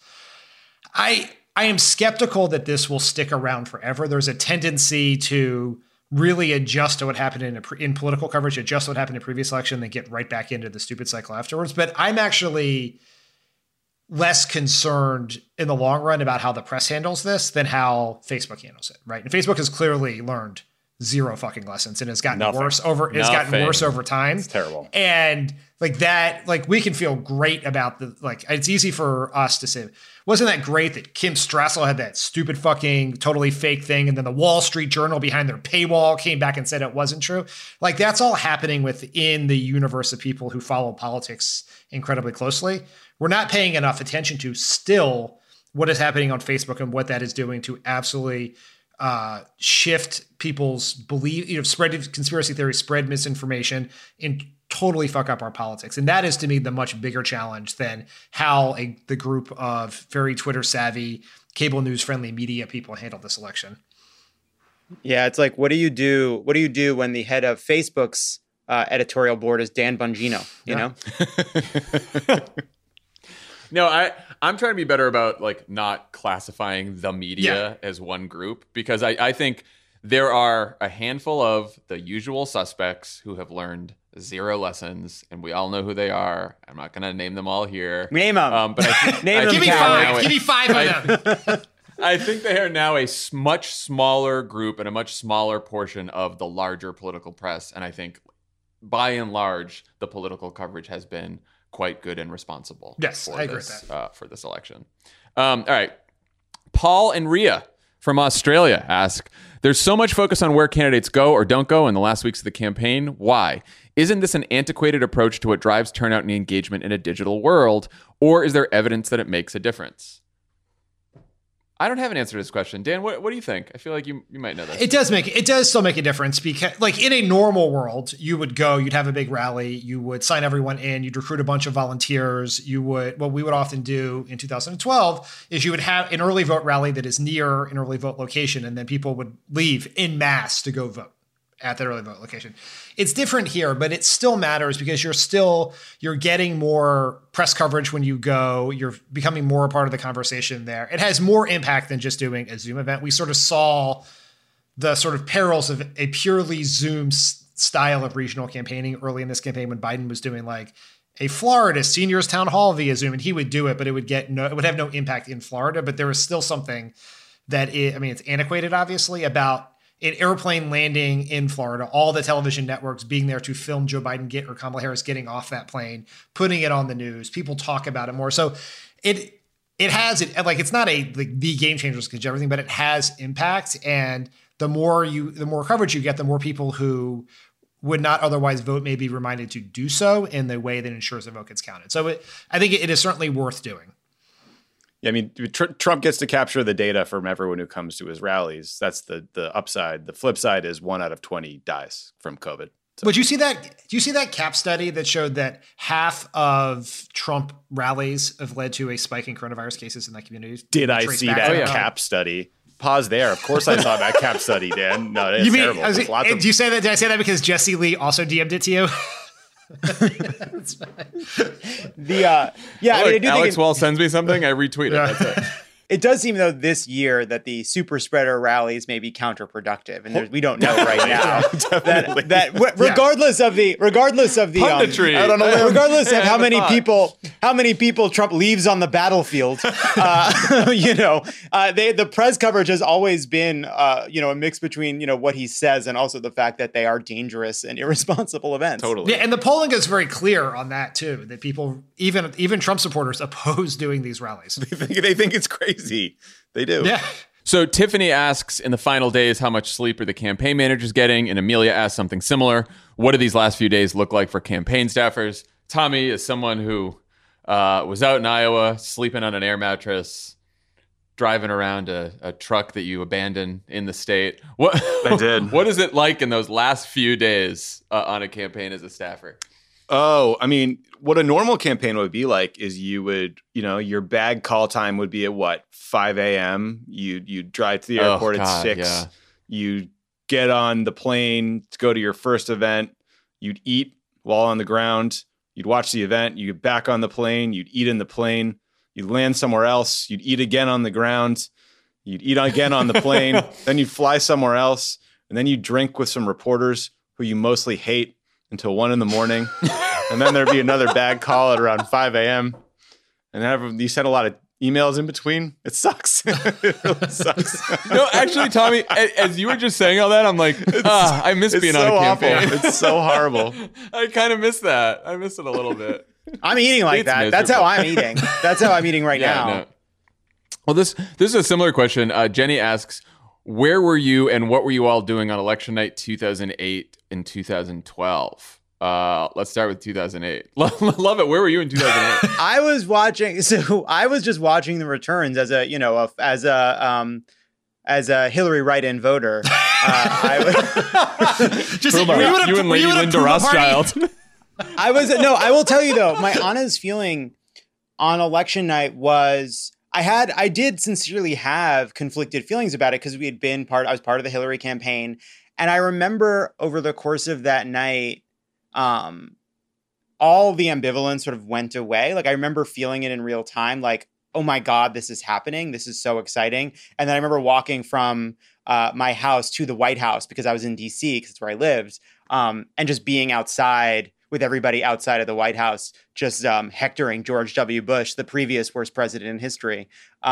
I am skeptical that this will stick around forever. There's a tendency to really adjust to what happened in political coverage, adjust to what happened in previous election, then get right back into the stupid cycle afterwards. But I'm actually less concerned in the long run about how the press handles this than how Facebook handles it, right? And Facebook has clearly learned zero fucking lessons and has gotten worse over time. It's terrible. And like that, like we can feel great about it's easy for us to say, wasn't that great that Kim Strassel had that stupid fucking totally fake thing and then the Wall Street Journal behind their paywall came back and said it wasn't true? Like that's all happening within the universe of people who follow politics incredibly closely. We're not paying enough attention to still what is happening on Facebook and what that is doing to absolutely shift people's belief, spread conspiracy theories, spread misinformation, and totally fuck up our politics. And that is to me the much bigger challenge than how the group of very Twitter savvy, cable news friendly media people handle this election. Yeah, it's like, what do you do? What do you do when the head of Facebook's editorial board is Dan Bongino? You know? No, I'm trying to be better about like not classifying the media as one group, because I think there are a handful of the usual suspects who have learned zero lessons, and we all know who they are. I'm not going to name them all here. Name them. But I think, Name them. Give me five of them. I think they are now a much smaller group and a much smaller portion of the larger political press. And I think by and large, the political coverage has been quite good and responsible. Yes, I agree with that. For this election. All right. Paul and Rhea from Australia ask, there's so much focus on where candidates go or don't go in the last weeks of the campaign. Why? Isn't this an antiquated approach to what drives turnout and engagement in a digital world? Or is there evidence that it makes a difference? I don't have an answer to this question. Dan, what do you think? I feel like you might know this. It does still make a difference, because like in a normal world, you'd have a big rally, you would sign everyone in, you'd recruit a bunch of volunteers. What we would often do in 2012 is you would have an early vote rally that is near an early vote location, and then people would leave en masse to go vote at that early vote location. It's different here, but it still matters because you're getting more press coverage when you go, you're becoming more a part of the conversation there. It has more impact than just doing a Zoom event. We sort of saw the sort of perils of a purely Zoom style of regional campaigning early in this campaign when Biden was doing like a Florida seniors town hall via Zoom, and he would do it, but it would have no impact in Florida. But there was still something that it's antiquated, obviously, about an airplane landing in Florida, all the television networks being there to film Joe Biden or Kamala Harris getting off that plane, putting it on the news. People talk about it more. So it has like, it's not the game changers can everything, but it has impact. And the more coverage you get, the more people who would not otherwise vote may be reminded to do so in the way that ensures the vote gets counted. So I think it is certainly worth doing. Yeah, I mean, Trump gets to capture the data from everyone who comes to his rallies. That's the upside. The flip side is 1 out of 20 dies from COVID. So. But do you see that CAP study that showed that half of Trump rallies have led to a spike in coronavirus cases in that community? Did I see that CAP study? Pause there. Of course I saw that CAP study, Dan. No, it's terrible. Did you say that? Did I say that because Jesse Lee also DM'd it to you? Alex Wall sends me something, I retweet it. That's it. It does seem, though, this year that the super spreader rallies may be counterproductive, and we don't know right now regardless of the punditry. I don't know, regardless of how many people Trump leaves on the battlefield. The press coverage has always been a mix between what he says and also the fact that they are dangerous and irresponsible events. Totally. Yeah, and the polling is very clear on that too. That people, even Trump supporters, oppose doing these rallies. They think it's crazy. They do. Yeah. So Tiffany asks, in the final days, how much sleep are the campaign managers getting? And Amelia asks something similar. What do these last few days look like for campaign staffers? Tommy is someone who was out in Iowa, sleeping on an air mattress, driving around a truck that you abandoned in the state. I did. What is it like in those last few days on a campaign as a staffer? Oh, I mean, what a normal campaign would be like is you would, your bag call time would be at 5 a.m. You drive to the airport at 6. Yeah. You get on the plane to go to your first event. You'd eat while on the ground. You'd watch the event. You get back on the plane. You'd eat in the plane. You'd land somewhere else. You'd eat again on the ground. You'd eat again on the plane. Then you'd fly somewhere else. And then you'd drink with some reporters who you mostly hate until 1 a.m. And then there'd be another bag call at around 5 a.m. And then you sent a lot of emails in between. It sucks. It really sucks. No, actually, Tommy, as you were just saying all that, I'm like, I miss being on a campaign. Awful. It's so horrible. I kind of miss that. I miss it a little bit. I'm eating like that. Miserable. That's how I'm eating. That's how I'm eating right now. No. Well, this is a similar question. Jenny asks, where were you and what were you all doing on election night 2008 and 2012? Let's start with 2008. Love it. Where were you in 2008? I was just watching the returns as a Hillary write-in voter. You and Lady Linda Rothschild. I will tell you though, my honest feeling on election night was I did sincerely have conflicted feelings about it because I was part of the Hillary campaign. And I remember over the course of that night, all the ambivalence sort of went away. Like I remember feeling it in real time, like, oh my God, this is happening. This is so exciting. And then I remember walking from my house to the White House because I was in DC because it's where I lived, and just being outside with everybody outside of the White House, just hectoring George W. Bush, the previous worst president in history,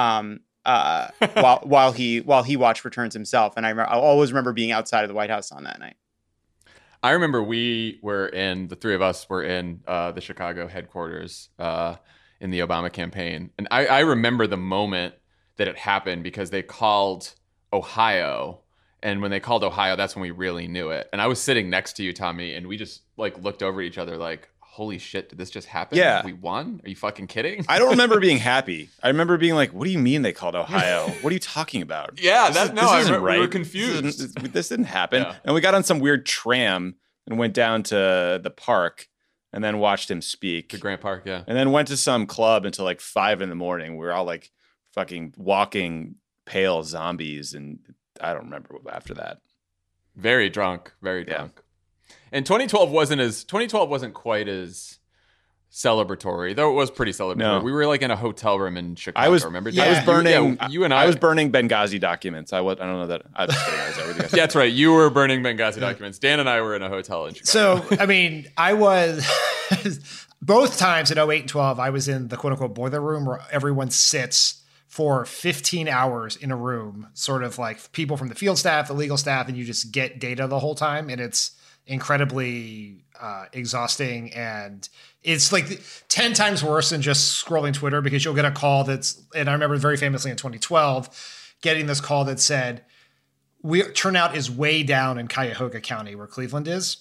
while he watched returns himself. And I always remember being outside of the White House on that night. I remember the three of us were in the Chicago headquarters in the Obama campaign. And I remember the moment that it happened because they called Ohio. And when they called Ohio, that's when we really knew it. And I was sitting next to you, Tommy, and we just looked over at each other like, holy shit, did this just happen? Yeah. We won? Are you fucking kidding? I don't remember being happy. I remember being like, what do you mean they called Ohio? What are you talking about? Yeah, right. We were confused. This didn't happen. Yeah. And we got on some weird tram and went down to the park and then watched him speak. To Grant Park, yeah. And then went to some club until 5 a.m. We were all fucking walking pale zombies. And I don't remember after that. Very drunk. Yeah. And 2012 wasn't quite as celebratory, though it was pretty celebratory. No. We were in a hotel room in Chicago. Remember? I was burning. You and I. I was burning Benghazi documents. I don't know that. I was kidding. I was there with you guys. Yeah, that's right. You were burning Benghazi documents. Dan and I were in a hotel in Chicago. So, I mean, I was both times in 08 and 12, I was in the quote unquote boiler room where everyone sits for 15 hours in a room, sort of like people from the field staff, the legal staff, and you just get data the whole time. And it's incredibly exhausting, and it's 10 times worse than just scrolling Twitter because you'll get a call and I remember very famously in 2012 getting this call that said turnout is way down in Cuyahoga County where Cleveland is,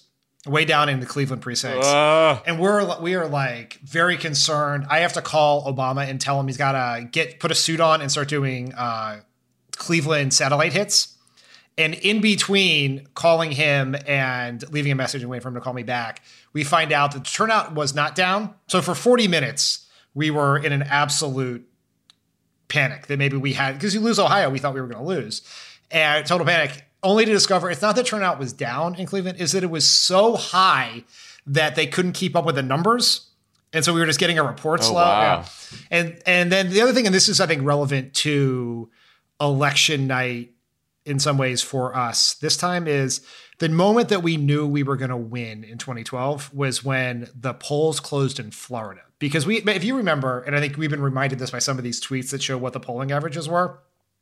way down in the Cleveland precincts. And we are like very concerned. I have to call Obama and tell him he's got to put a suit on and start doing Cleveland satellite hits. And in between calling him and leaving a message and waiting for him to call me back, we find out that the turnout was not down. So for 40 minutes, we were in an absolute panic that maybe we had, because you lose Ohio, we thought we were going to lose. And total panic, only to discover it's not that turnout was down in Cleveland, is that it was so high that they couldn't keep up with the numbers. And so we were just getting our reports slow. Wow. Yeah. And then the other thing, and this is, I think, relevant to election night in some ways for us this time, is the moment that we knew we were going to win in 2012 was when the polls closed in Florida. Because if you remember, and I think we've been reminded this by some of these tweets that show what the polling averages were,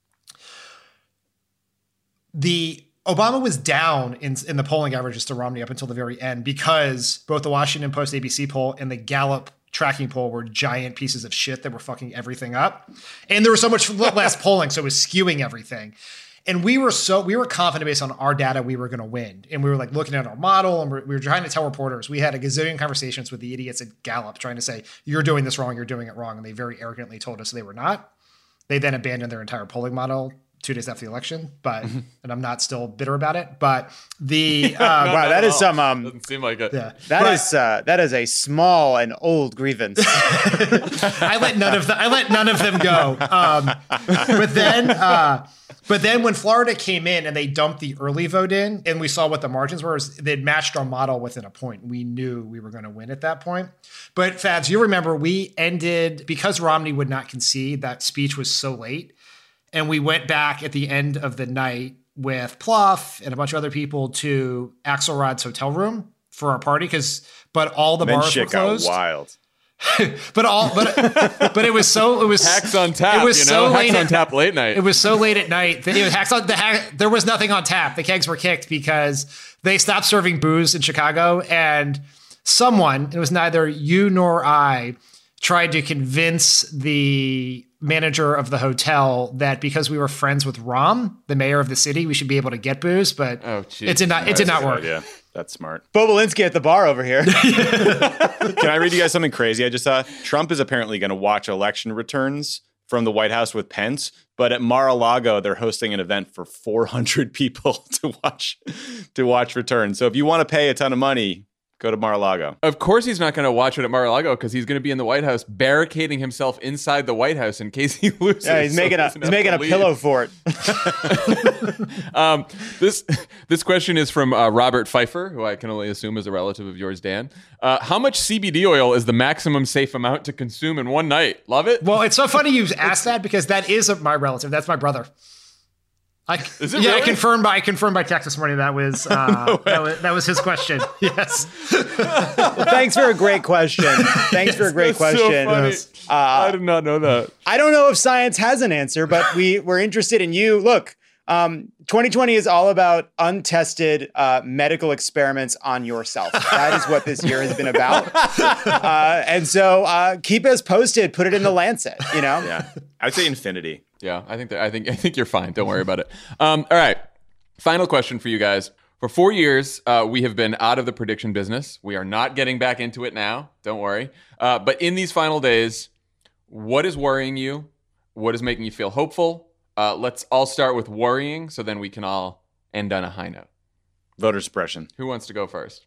Obama was down in the polling averages to Romney up until the very end, because both the Washington Post ABC poll and the Gallup tracking poll were giant pieces of shit that were fucking everything up. And there was so much less polling, so it was skewing everything. And we were confident based on our data we were going to win. And we were like looking at our model, and we were trying to tell reporters. We had a gazillion conversations with the idiots at Gallup trying to say, you're doing this wrong, you're doing it wrong. And they very arrogantly told us they were not. They then abandoned their entire polling model 2 days after the election, and I'm not still bitter about it. But wow, that is some doesn't seem like it. Yeah, that is a small and old grievance. I let none of them go. But then when Florida came in and they dumped the early vote in, and we saw what the margins were, they'd matched our model within a point. We knew we were going to win at that point. But Fabs, you remember we ended, because Romney would not concede, that speech was so late. And we went back at the end of the night with Pluff and a bunch of other people to Axelrod's hotel room for our party, but all the bars were closed. Got wild. but it was Hacks on tap. It was so late. Hacks on tap late night. It was so late at night that there was nothing on tap. The kegs were kicked because they stopped serving booze in Chicago, and someone, it was neither you nor I, tried to convince the manager of the hotel that because we were friends with Rahm, the mayor of the city, we should be able to get booze, but it did not work. Yeah, that's smart. Bobolinsky at the bar over here. Can I read you guys something crazy I just saw? Trump is apparently going to watch election returns from the White House with Pence, but at Mar-a-Lago, they're hosting an event for 400 people to watch returns. So if you want to pay a ton of money, go to Mar-a-Lago. Of course he's not going to watch it at Mar-a-Lago, because he's going to be in the White House barricading himself inside the White House in case he loses. Yeah, he's making a pillow fort. This question is from Robert Pfeiffer, who I can only assume is a relative of yours, Dan. How much CBD oil is the maximum safe amount to consume in one night? Love it? Well, it's so funny you asked that, because that is my relative. That's my brother. Is it really? I confirmed by text this morning. That was that was his question. Yes. Well, thanks for a great question. Thanks for a great question. So funny. I did not know that. I don't know if science has an answer, but we're interested in you. Look, 2020 is all about untested medical experiments on yourself. That is what this year has been about. And so keep us posted. Put it in the Lancet. Yeah, I'd say infinity. Yeah, I think you're fine. Don't worry about it. All right. Final question for you guys. For 4 years, we have been out of the prediction business. We are not getting back into it now. Don't worry. But in these final days, what is worrying you? What is making you feel hopeful? Let's all start with worrying, so then we can all end on a high note. Voter suppression. Who wants to go first?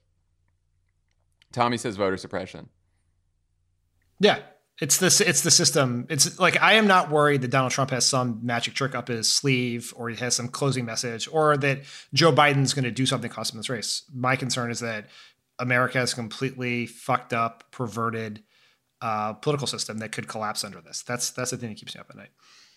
Tommy says voter suppression. Yeah. It's the system. It's like, I am not worried that Donald Trump has some magic trick up his sleeve, or he has some closing message, or that Joe Biden's going to do something cost him this race. My concern is that America has completely fucked up, perverted political system that could collapse under this. That's the thing that keeps me up at night.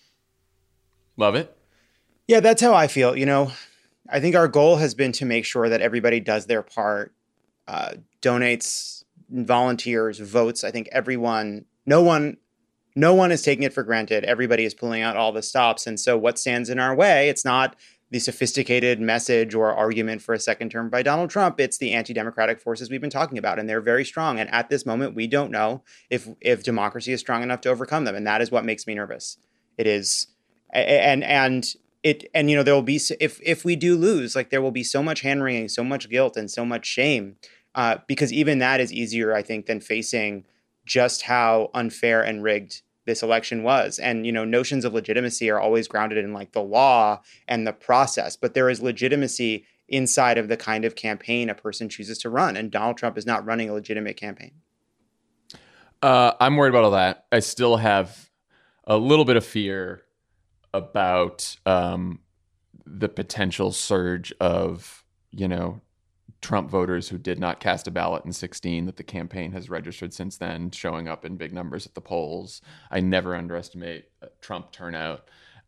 Love it. Yeah, that's how I feel. I think our goal has been to make sure that everybody does their part, donates, volunteers, votes. I think no one is taking it for granted. Everybody is pulling out all the stops. And so what stands in our way, it's not the sophisticated message or argument for a second term by Donald Trump. It's the anti-democratic forces we've been talking about, and they're very strong. And at this moment, we don't know if democracy is strong enough to overcome them. And that is what makes me nervous. It is. And there will be, if we do lose, like there will be so much hand wringing, so much guilt and so much shame, because even that is easier, I think, than facing just how unfair and rigged this election was. And, notions of legitimacy are always grounded in like the law and the process, but there is legitimacy inside of the kind of campaign a person chooses to run. And Donald Trump is not running a legitimate campaign. I'm worried about all that. I still have a little bit of fear about the potential surge of, Trump voters who did not cast a ballot in 2016 that the campaign has registered since then, showing up in big numbers at the polls. I never underestimate Trump turnout.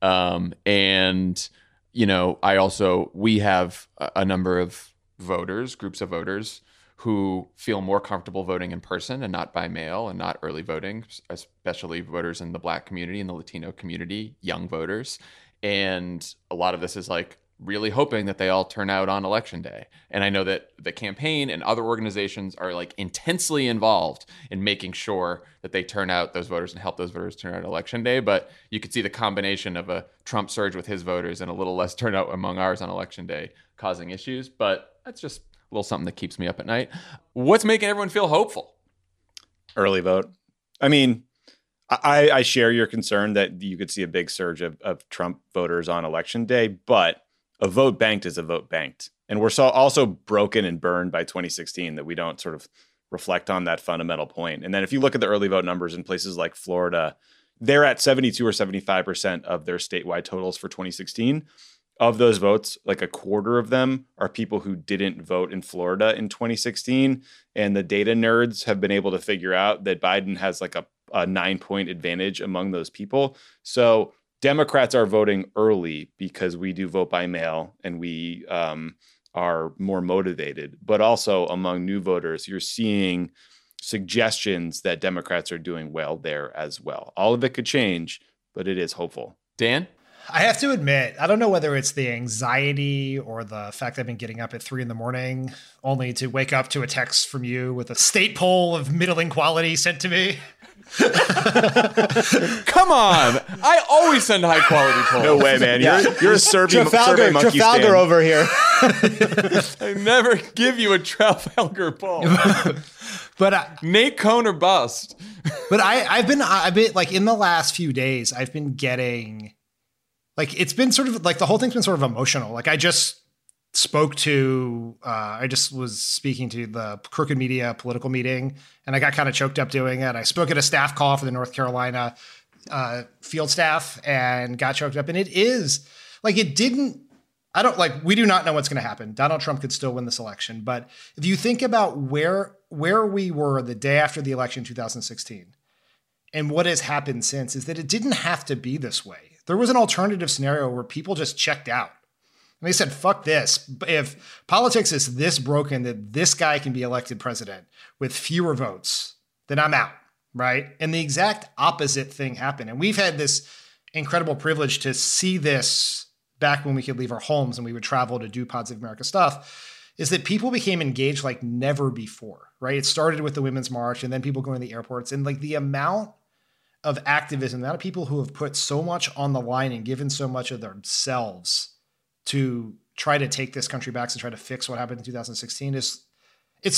We have a number of voters, groups of voters who feel more comfortable voting in person and not by mail and not early voting, especially voters in the Black community and the Latino community, young voters. And a lot of this is like really hoping that they all turn out on election day. And I know that the campaign and other organizations are like intensely involved in making sure that they turn out those voters and help those voters turn out on election day. But you could see the combination of a Trump surge with his voters and a little less turnout among ours on election day causing issues. But that's just a little something that keeps me up at night. What's making everyone feel hopeful? Early vote. I mean, I share your concern that you could see a big surge of Trump voters on election day, but a vote banked is a vote banked. And we're also broken and burned by 2016 that we don't sort of reflect on that fundamental point. And then if you look at the early vote numbers in places like Florida, they're at 72 or 75% of their statewide totals for 2016. Of those votes, like a quarter of them are people who didn't vote in Florida in 2016. And the data nerds have been able to figure out that Biden has like a 9-point advantage among those people. So Democrats are voting early because we do vote by mail and we are more motivated. But also among new voters, you're seeing suggestions that Democrats are doing well there as well. All of it could change, but it is hopeful. Dan? I have to admit, I don't know whether it's the anxiety or the fact I've been getting up at 3 a.m. only to wake up to a text from you with a state poll of middling quality sent to me. Come on! I always send high quality polls. No way, man. You're a survey monkey Trafalgar stand. over here. I never give you a Trafalgar poll. But Nate Cohn or bust. But I've been like in the last few days, I've been getting like it's been sort of like the whole thing's been sort of emotional. Like I just was speaking to the Crooked Media political meeting and I got kind of choked up doing it. I spoke at a staff call for the North Carolina field staff and got choked up. And it is like, we do not know what's going to happen. Donald Trump could still win this election. But if you think about where we were the day after the election, 2016, and what has happened since is that it didn't have to be this way. There was an alternative scenario where people just checked out. And they said, fuck this. If politics is this broken that this guy can be elected president with fewer votes, then I'm out, right? And the exact opposite thing happened. And we've had this incredible privilege to see this back when we could leave our homes and we would travel to do Pods of America stuff, is that people became engaged like never before, right? It started with the Women's March and then people going to the airports. And like the amount of activism, the amount of people who have put so much on the line and given so much of themselves to try to take this country back, to try to fix what happened in 2016 it's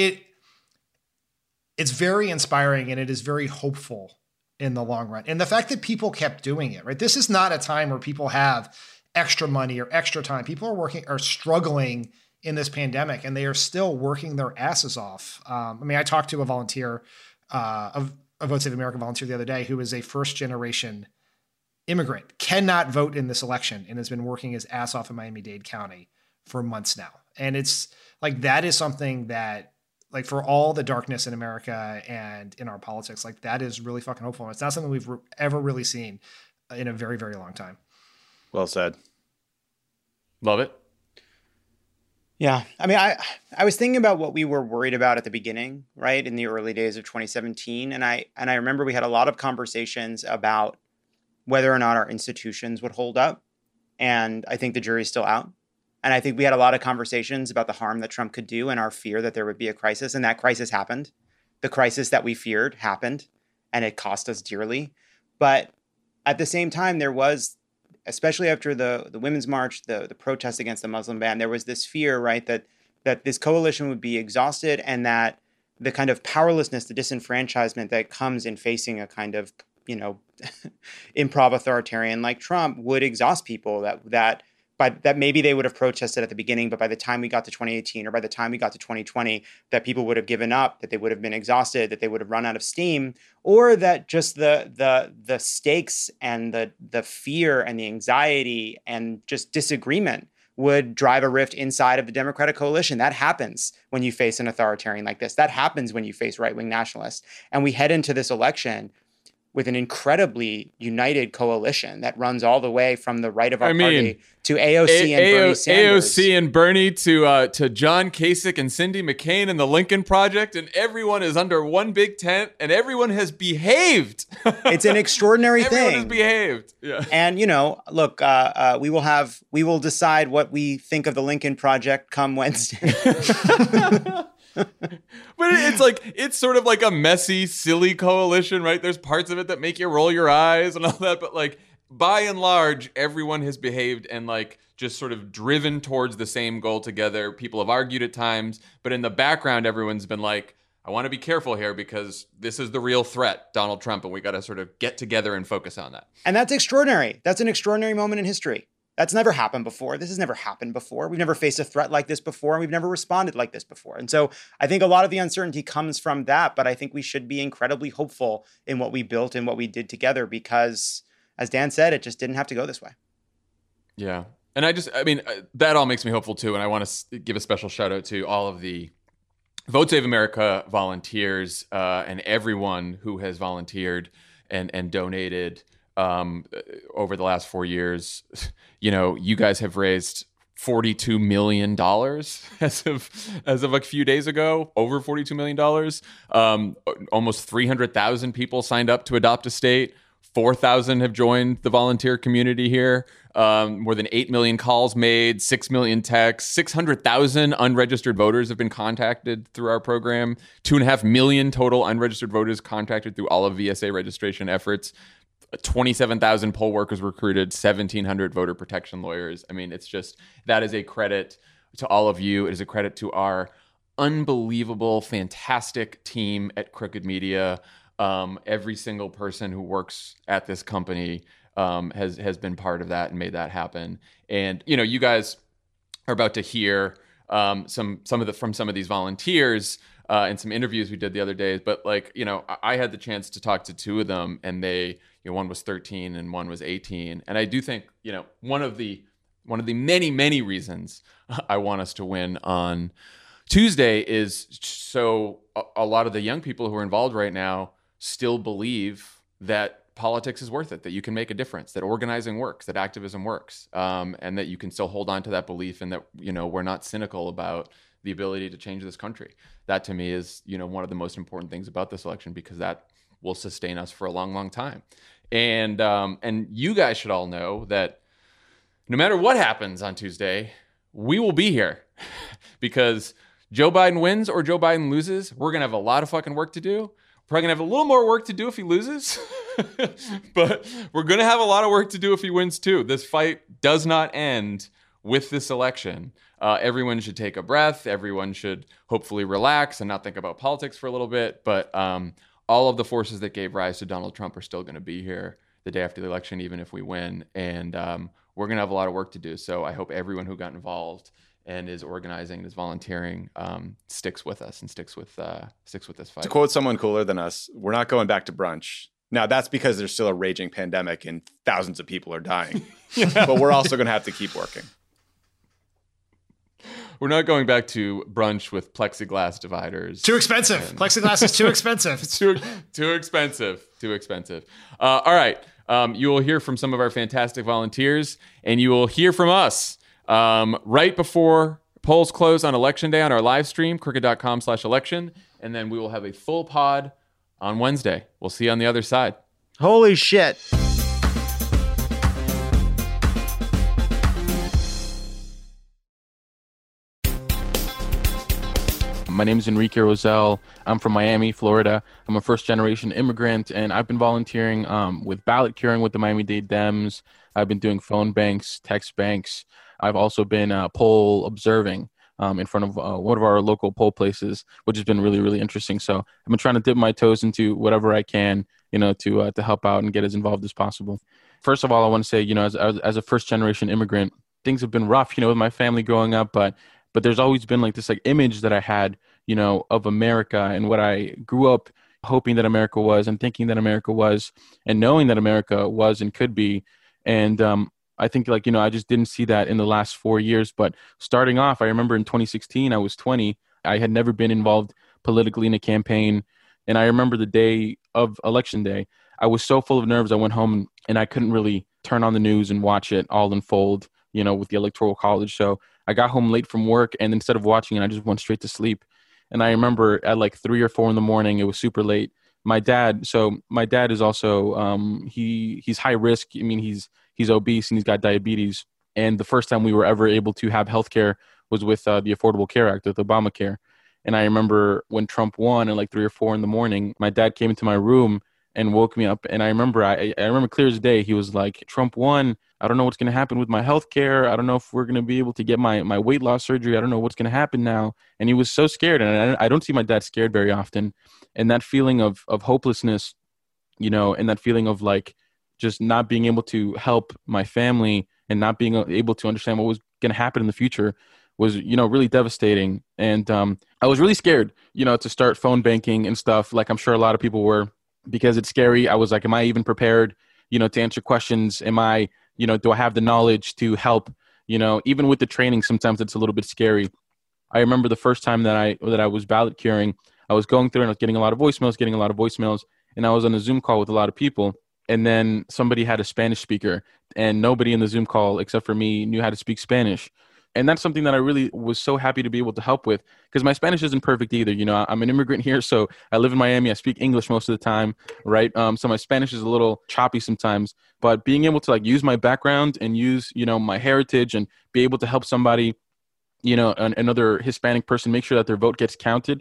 very inspiring and it is very hopeful in the long run. And the fact that people kept doing it, right? This is not a time where people have extra money or extra time. People are struggling in this pandemic and they are still working their asses off. I talked to a volunteer, a Vote Save America volunteer the other day, who is a first generation immigrant, cannot vote in this election and has been working his ass off in Miami-Dade County for months now. And it's like, that is something that, like, for all the darkness in America and in our politics, like that is really fucking hopeful. And it's not something we've ever really seen in a very, very long time. Well said. Love it. Yeah. I was thinking about what we were worried about at the beginning, right? In the early days of 2017. And I remember we had a lot of conversations about whether or not our institutions would hold up. And I think the jury's still out. And I think we had a lot of conversations about the harm that Trump could do and our fear that there would be a crisis. And that crisis happened. The crisis that we feared happened and it cost us dearly. But at the same time, there was especially after the Women's March, the protests against the Muslim ban, there was this fear, right, that this coalition would be exhausted and that the kind of powerlessness, the disenfranchisement that comes in facing a kind of, improv authoritarian like Trump would exhaust people, that maybe they would have protested at the beginning, but by the time we got to 2018 or by the time we got to 2020, that people would have given up, that they would have been exhausted, that they would have run out of steam, or that just the stakes and the fear and the anxiety and just disagreement would drive a rift inside of the Democratic coalition. That happens when you face an authoritarian like this. That happens when you face right-wing nationalists. And we head into this election with an incredibly united coalition that runs all the way from the right of our party to AOC and Bernie Sanders. AOC and Bernie to John Kasich and Cindy McCain and the Lincoln Project, and everyone is under one big tent, and everyone has behaved. It's an extraordinary thing. Everyone has behaved. Yeah. And look, we will decide what we think of the Lincoln Project come Wednesday. But it's sort of like a messy, silly coalition, right? There's parts of it that make you roll your eyes and all that, but by and large, everyone has behaved and just sort of driven towards the same goal together. People have argued at times, but in the background, everyone's been I want to be careful here because this is the real threat, Donald Trump, and we got to sort of get together and focus on that. And that's extraordinary. That's an extraordinary moment in history. That's never happened before. This has never happened before. We've never faced a threat like this before, and we've never responded like this before. And so I think a lot of the uncertainty comes from that, but I think we should be incredibly hopeful in what we built and what we did together because, as Dan said, it just didn't have to go this way. Yeah. And that all makes me hopeful too. And I want to give a special shout out to all of the Vote Save America volunteers and everyone who has volunteered and donated over the last 4 years. You guys have raised $42 million as of a few days ago, over $42 million. Almost 300,000 people signed up to adopt a state. 4,000 have joined the volunteer community here. More than 8 million calls made, 6 million texts, 600,000 unregistered voters have been contacted through our program, 2.5 million total unregistered voters contacted through all of VSA registration efforts, 27,000 poll workers recruited, 1,700 voter protection lawyers. That is a credit to all of you. It is a credit to our unbelievable, fantastic team at Crooked Media. Every single person who works at this company has been part of that and made that happen. And you guys are about to hear from some of these volunteers in some interviews we did the other day. But I had the chance to talk to two of them, and they, one was 13 and one was 18. And I do think one of the many reasons I want us to win on Tuesday is so a lot of the young people who are involved right now still believe that politics is worth it, that you can make a difference, that organizing works, that activism works, and that you can still hold on to that belief, and that we're not cynical about the ability to change this country. That to me is one of the most important things about this election, because that will sustain us for a long time. And you guys should all know that no matter what happens on Tuesday, we will be here because Joe Biden wins or Joe Biden loses, we're gonna have a lot of fucking work to do. Probably gonna have a little more work to do if he loses, but we're gonna have a lot of work to do if he wins too. This fight does not end with this election. Everyone should take a breath. Everyone should hopefully relax and not think about politics for a little bit. But all of the forces that gave rise to Donald Trump are still going to be here the day after the election, even if we win. And we're going to have a lot of work to do. So I hope everyone who got involved and is organizing and is volunteering sticks with us and sticks with this fight. To quote someone cooler than us, we're not going back to brunch. Now, that's because there's still a raging pandemic and thousands of people are dying. But we're also going to have to keep working. We're not going back to brunch with plexiglass dividers. Too expensive. Plexiglass is too expensive. Too expensive. All right. You will hear from some of our fantastic volunteers, and you will hear from us right before polls close on Election Day on our live stream, crooked.com/election. And then we will have a full pod on Wednesday. We'll see you on the other side. Holy shit. My name is Enrique Rosell. I'm from Miami, Florida. I'm a first-generation immigrant, and I've been volunteering with ballot curing with the Miami-Dade Dems. I've been doing phone banks, text banks. I've also been poll observing in front of one of our local poll places, which has been really, really interesting. So I've been trying to dip my toes into whatever I can, to help out and get as involved as possible. First of all, I want to say, as a first-generation immigrant, things have been rough, with my family growing up, but there's always been like this image that I had, of America and what I grew up hoping that America was and thinking that America was and knowing that America was and could be. And I think I just didn't see that in the last 4 years. But starting off, I remember in 2016, I was 20. I had never been involved politically in a campaign. And I remember the day of election day, I was so full of nerves. I went home and I couldn't really turn on the news and watch it all unfold, with the Electoral College. So I got home late from work, and instead of watching it, I just went straight to sleep. And I remember at 3 or 4 in the morning, it was super late. My dad is also, he's high risk. I mean, he's obese and he's got diabetes. And the first time we were ever able to have healthcare was with the Affordable Care Act, with Obamacare. And I remember when Trump won at 3 or 4 in the morning, my dad came into my room and woke me up. And I remember clear as day, he was like, Trump won. I don't know what's going to happen with my health care. I don't know if we're going to be able to get my weight loss surgery. I don't know what's going to happen now. And he was so scared. And I don't see my dad scared very often. And that feeling of hopelessness, and that feeling of just not being able to help my family and not being able to understand what was going to happen in the future was, really devastating. And I was really scared, to start phone banking and stuff. Like I'm sure a lot of people were, because it's scary. I was like, am I even prepared, to answer questions? Am I, do I have the knowledge to help? Even with the training, sometimes it's a little bit scary. I remember the first time that I was ballot curing, I was going through and I was getting a lot of voicemails, and I was on a Zoom call with a lot of people. And then somebody had a Spanish speaker, and nobody in the Zoom call except for me knew how to speak Spanish. And that's something that I really was so happy to be able to help with, because my Spanish isn't perfect either. I'm an immigrant here, so I live in Miami. I speak English most of the time, right? So my Spanish is a little choppy sometimes, but being able to use my background and use, my heritage and be able to help somebody, another Hispanic person make sure that their vote gets counted,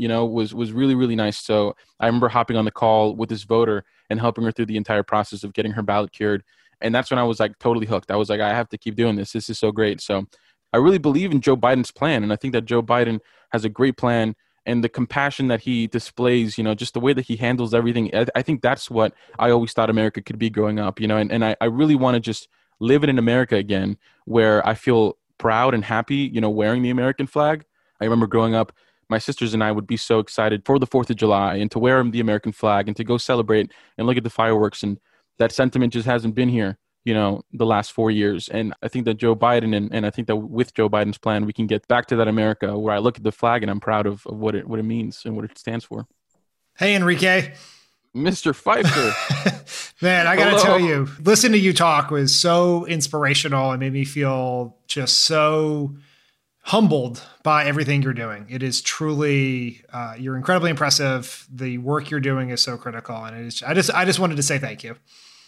was really, really nice. So I remember hopping on the call with this voter and helping her through the entire process of getting her ballot cured. And that's when I was totally hooked. I was like, I have to keep doing this. This is so great. So I really believe in Joe Biden's plan. And I think that Joe Biden has a great plan, and the compassion that he displays, just the way that he handles everything. I think that's what I always thought America could be growing up, and I really want to just live in an America again where I feel proud and happy, wearing the American flag. I remember growing up, my sisters and I would be so excited for the 4th of July and to wear the American flag and to go celebrate and look at the fireworks. And that sentiment just hasn't been here, the last 4 years. And I think that Joe Biden and I think that with Joe Biden's plan, we can get back to that America where I look at the flag and I'm proud of what it means and what it stands for. Hey, Enrique. Mr. Pfeiffer. Man, I got to tell you, listening to you talk was so inspirational and made me feel just so humbled by everything you're doing. It is truly, you're incredibly impressive. The work you're doing is so critical. And it is, I just wanted to say thank you.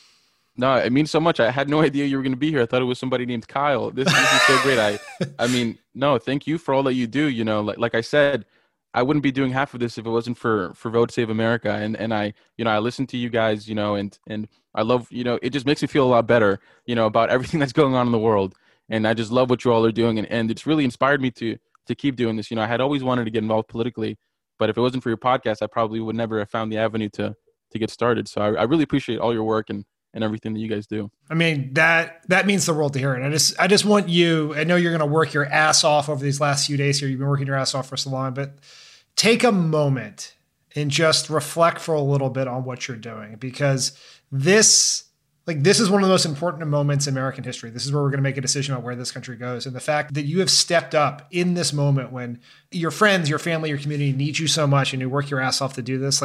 No, it means so much. I had no idea you were going to be here. I thought it was somebody named Kyle. This is so great. I mean, no, thank you for all that you do. Like I said, I wouldn't be doing half of this if it wasn't for Vote Save America. And I listen to you guys, and I love, it just makes me feel a lot better, about everything that's going on in the world. And I just love what you all are doing. And it's really inspired me to keep doing this. I had always wanted to get involved politically, but if it wasn't for your podcast, I probably would never have found the avenue to get started. So I really appreciate all your work and everything that you guys do. I mean, that means the world to hear it. I just want you, I know you're going to work your ass off over these last few days here. You've been working your ass off for so long, but take a moment and just reflect for a little bit on what you're doing, because this is one of the most important moments in American history. This is where we're going to make a decision about where this country goes. And the fact that you have stepped up in this moment when your friends, your family, your community need you so much and you work your ass off to do this,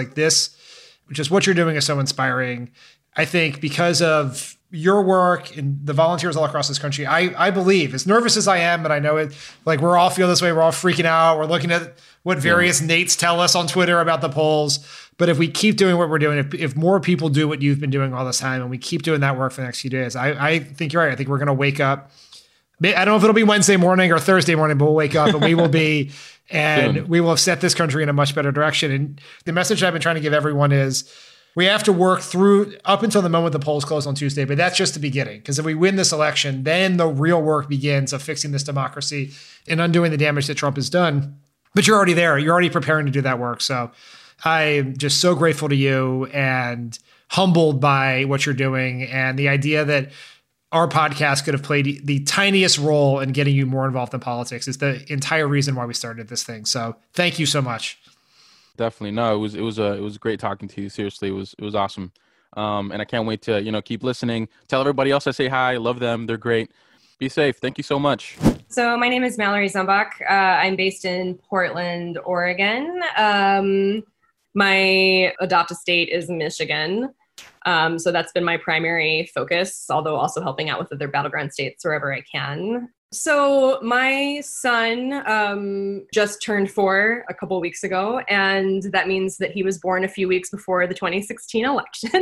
just what you're doing is so inspiring. I think because of your work and the volunteers all across this country, I believe, as nervous as I am, and I know it, we're all feel this way, we're all freaking out. We're looking at what various Nates tell us on Twitter about the polls. But if we keep doing what we're doing, if more people do what you've been doing all this time, and we keep doing that work for the next few days, I think you're right. I think we're going to wake up I don't know if it'll be Wednesday morning or Thursday morning, but we'll wake up and we will be, and Soon. we will have set this country in a much better direction. And the message I've been trying to give everyone is we have to work through up until the moment the polls close on Tuesday, but that's just the beginning. Because if we win this election, then the real work begins of fixing this democracy and undoing the damage that Trump has done. But you're already there. You're already preparing to do that work. So I'm just so grateful to you and humbled by what you're doing and the idea that our podcast could have played the tiniest role in getting you more involved in politics is the entire reason why we started this thing. So thank you so much. Definitely. No, it was great talking to you. Seriously, it was awesome. And I can't wait to, keep listening. Tell everybody else I say hi. I love them. They're great. Be safe. Thank you so much. So my name is Mallory Zumbach. I'm based in Portland, Oregon. My adopted state is Michigan. So that's been my primary focus, although also helping out with other battleground states wherever I can. So my son just turned 4 a couple weeks ago, and that means that he was born a few weeks before the 2016 election.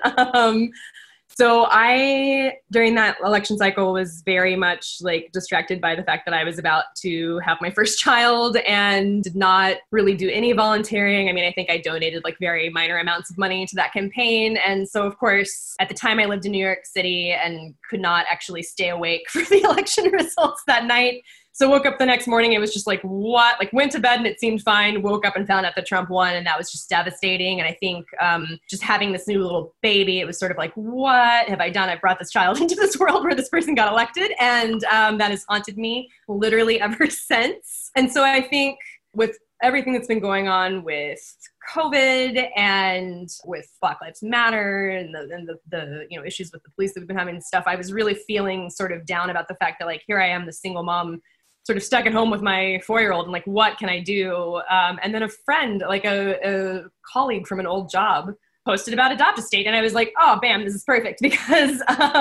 So I, during that election cycle, was very much distracted by the fact that I was about to have my first child and did not really do any volunteering. I mean, I think I donated very minor amounts of money to that campaign. And so, of course, at the time I lived in New York City and could not actually stay awake for the election results that night. So woke up the next morning, it was just what? Went to bed and it seemed fine, woke up and found out that Trump won, and that was just devastating. And I think just having this new little baby, it was sort of what have I done? I brought this child into this world where this person got elected, and that has haunted me literally ever since. And so I think with everything that's been going on with COVID and with Black Lives Matter and the issues with the police that we've been having and stuff, I was really feeling sort of down about the fact that here I am, the single mom, sort of stuck at home with my 4-year-old and what can I do? And then a friend, a colleague from an old job posted about Adopt a State. And I was oh, bam, this is perfect because,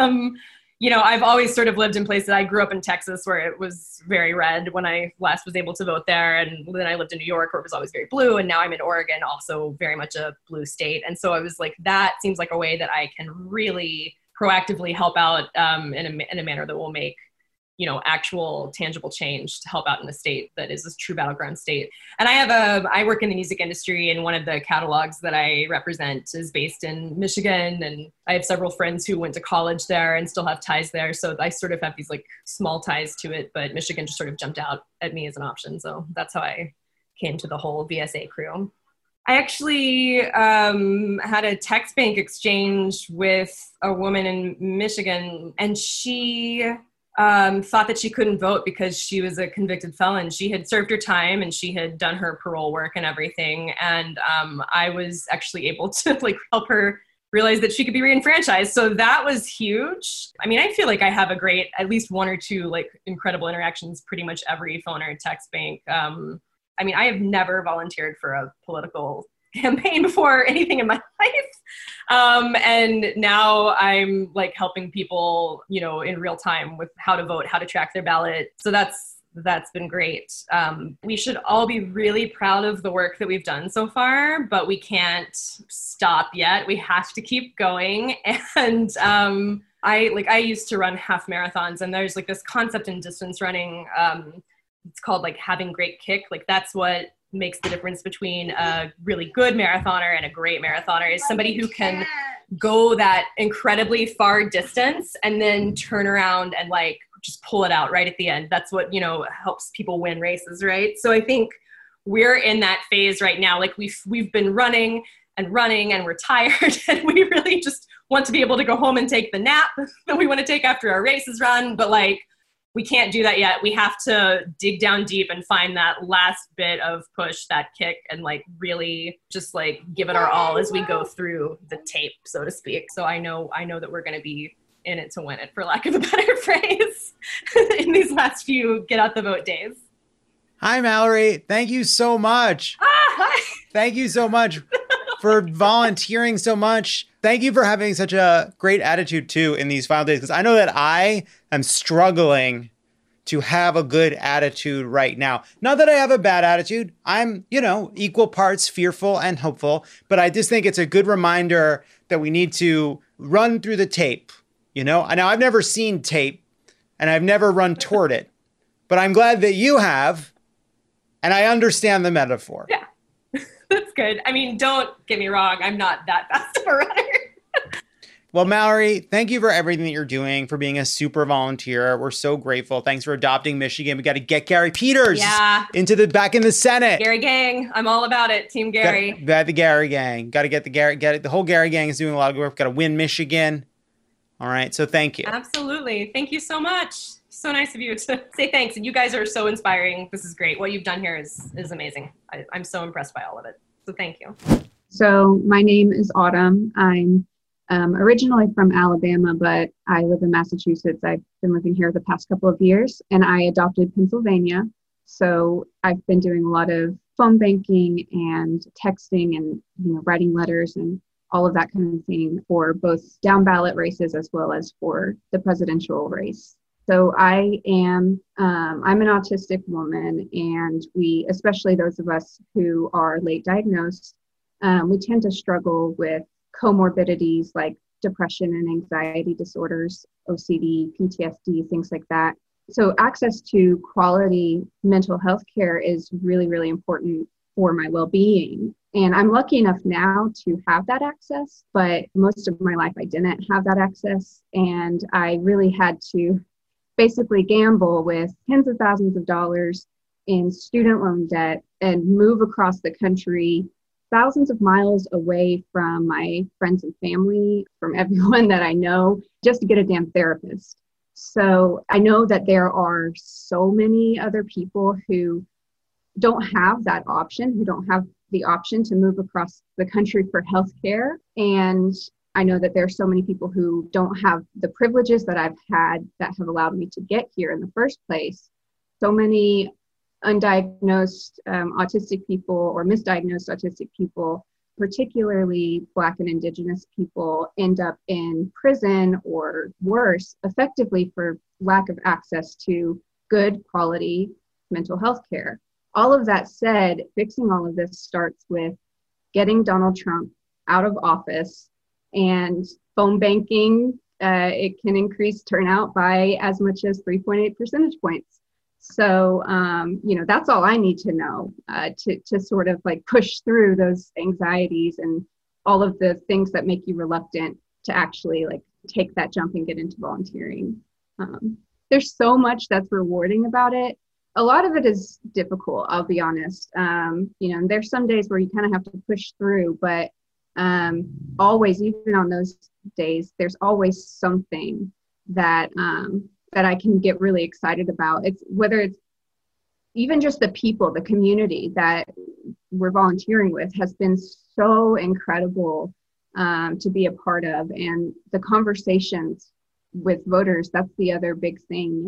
I've always sort of lived in places. I grew up in Texas where it was very red when I last was able to vote there. And then I lived in New York where it was always very blue. And now I'm in Oregon, also very much a blue state. And so I was that seems like a way that I can really proactively help out in a manner that will make actual tangible change to help out in a state that is a true battleground state. And I work in the music industry, and one of the catalogs that I represent is based in Michigan. And I have several friends who went to college there and still have ties there. So I sort of have these small ties to it, but Michigan just sort of jumped out at me as an option. So that's how I came to the whole VSA crew. I actually had a text bank exchange with a woman in Michigan, and she thought that she couldn't vote because she was a convicted felon. She had served her time and she had done her parole work and everything. And I was actually able to help her realize that she could be reenfranchised. So that was huge. I mean, I feel I have a great, at least 1 or 2 incredible interactions pretty much every phone or text bank. I mean, I have never volunteered for a political campaign before, anything in my life. And now I'm helping people, in real time with how to vote, how to track their ballot. So that's been great. We should all be really proud of the work that we've done so far, but we can't stop yet. We have to keep going. And I used to run half marathons, and there's this concept in distance running. It's called having great kick. That's what makes the difference between a really good marathoner and a great marathoner is somebody who can go that incredibly far distance and then turn around and just pull it out right at the end. That's what, helps people win races, right? So I think we're in that phase right now. We've been running and we're tired and we really just want to be able to go home and take the nap that we want to take after our race is run. But we can't do that yet. We have to dig down deep and find that last bit of push, that kick, and really just give it our all as we go through the tape, so to speak. So I know that we're going to be in it to win it, for lack of a better phrase, in these last few get out the vote days. Hi, Mallory. Thank you so much. Hi. Thank you so much for volunteering so much. Thank you for having such a great attitude too in these final days, because I know that I am struggling to have a good attitude right now. Not that I have a bad attitude. I'm, equal parts fearful and hopeful, but I just think it's a good reminder that we need to run through the tape. Now I've never seen tape, and I've never run toward it, but I'm glad that you have, and I understand the metaphor. Yeah, that's good. I mean, don't get me wrong. I'm not that fast of a runner. Well, Mallory, thank you for everything that you're doing, for being a super volunteer. We're so grateful. Thanks for adopting Michigan. We got to get Gary Peters back in the Senate. Gary gang. I'm all about it. Team Gary. Got the Gary gang. Got to get the whole Gary gang is doing a lot of work. Got to win Michigan. All right. So thank you. Absolutely. Thank you so much. So nice of you to say thanks. And you guys are so inspiring. This is great. What you've done here is amazing. I'm so impressed by all of it. So thank you. So my name is Autumn. I'm originally from Alabama, but I live in Massachusetts. I've been living here the past couple of years, and I adopted Pennsylvania. So I've been doing a lot of phone banking and texting and writing letters and all of that kind of thing for both down ballot races as well as for the presidential race. So I'm an autistic woman, and we, especially those of us who are late diagnosed, we tend to struggle with comorbidities like depression and anxiety disorders, OCD, PTSD, things like that. So access to quality mental health care is really, really important for my well-being. And I'm lucky enough now to have that access, but most of my life I didn't have that access. And I really had to basically gamble with tens of thousands of dollars in student loan debt and move across the country thousands of miles away from my friends and family, from everyone that I know, just to get a damn therapist. So I know that there are so many other people who don't have that option, who don't have the option to move across the country for healthcare. And I know that there are so many people who don't have the privileges that I've had that have allowed me to get here in the first place. So many undiagnosed autistic people or misdiagnosed autistic people, particularly Black and Indigenous people, end up in prison or worse, effectively for lack of access to good quality mental health care. All of that said, fixing all of this starts with getting Donald Trump out of office, and phone banking. It can increase turnout by as much as 3.8 percentage points. So, that's all I need to know to sort of like push through those anxieties and all of the things that make you reluctant to actually like take that jump and get into volunteering. There's so much that's rewarding about it. A lot of it is difficult, I'll be honest. And there's some days where you kind of have to push through, but always, even on those days, there's always something that I can get really excited about. It's whether it's even just the people, the community that we're volunteering with has been so incredible to be a part of. And the conversations with voters, that's the other big thing.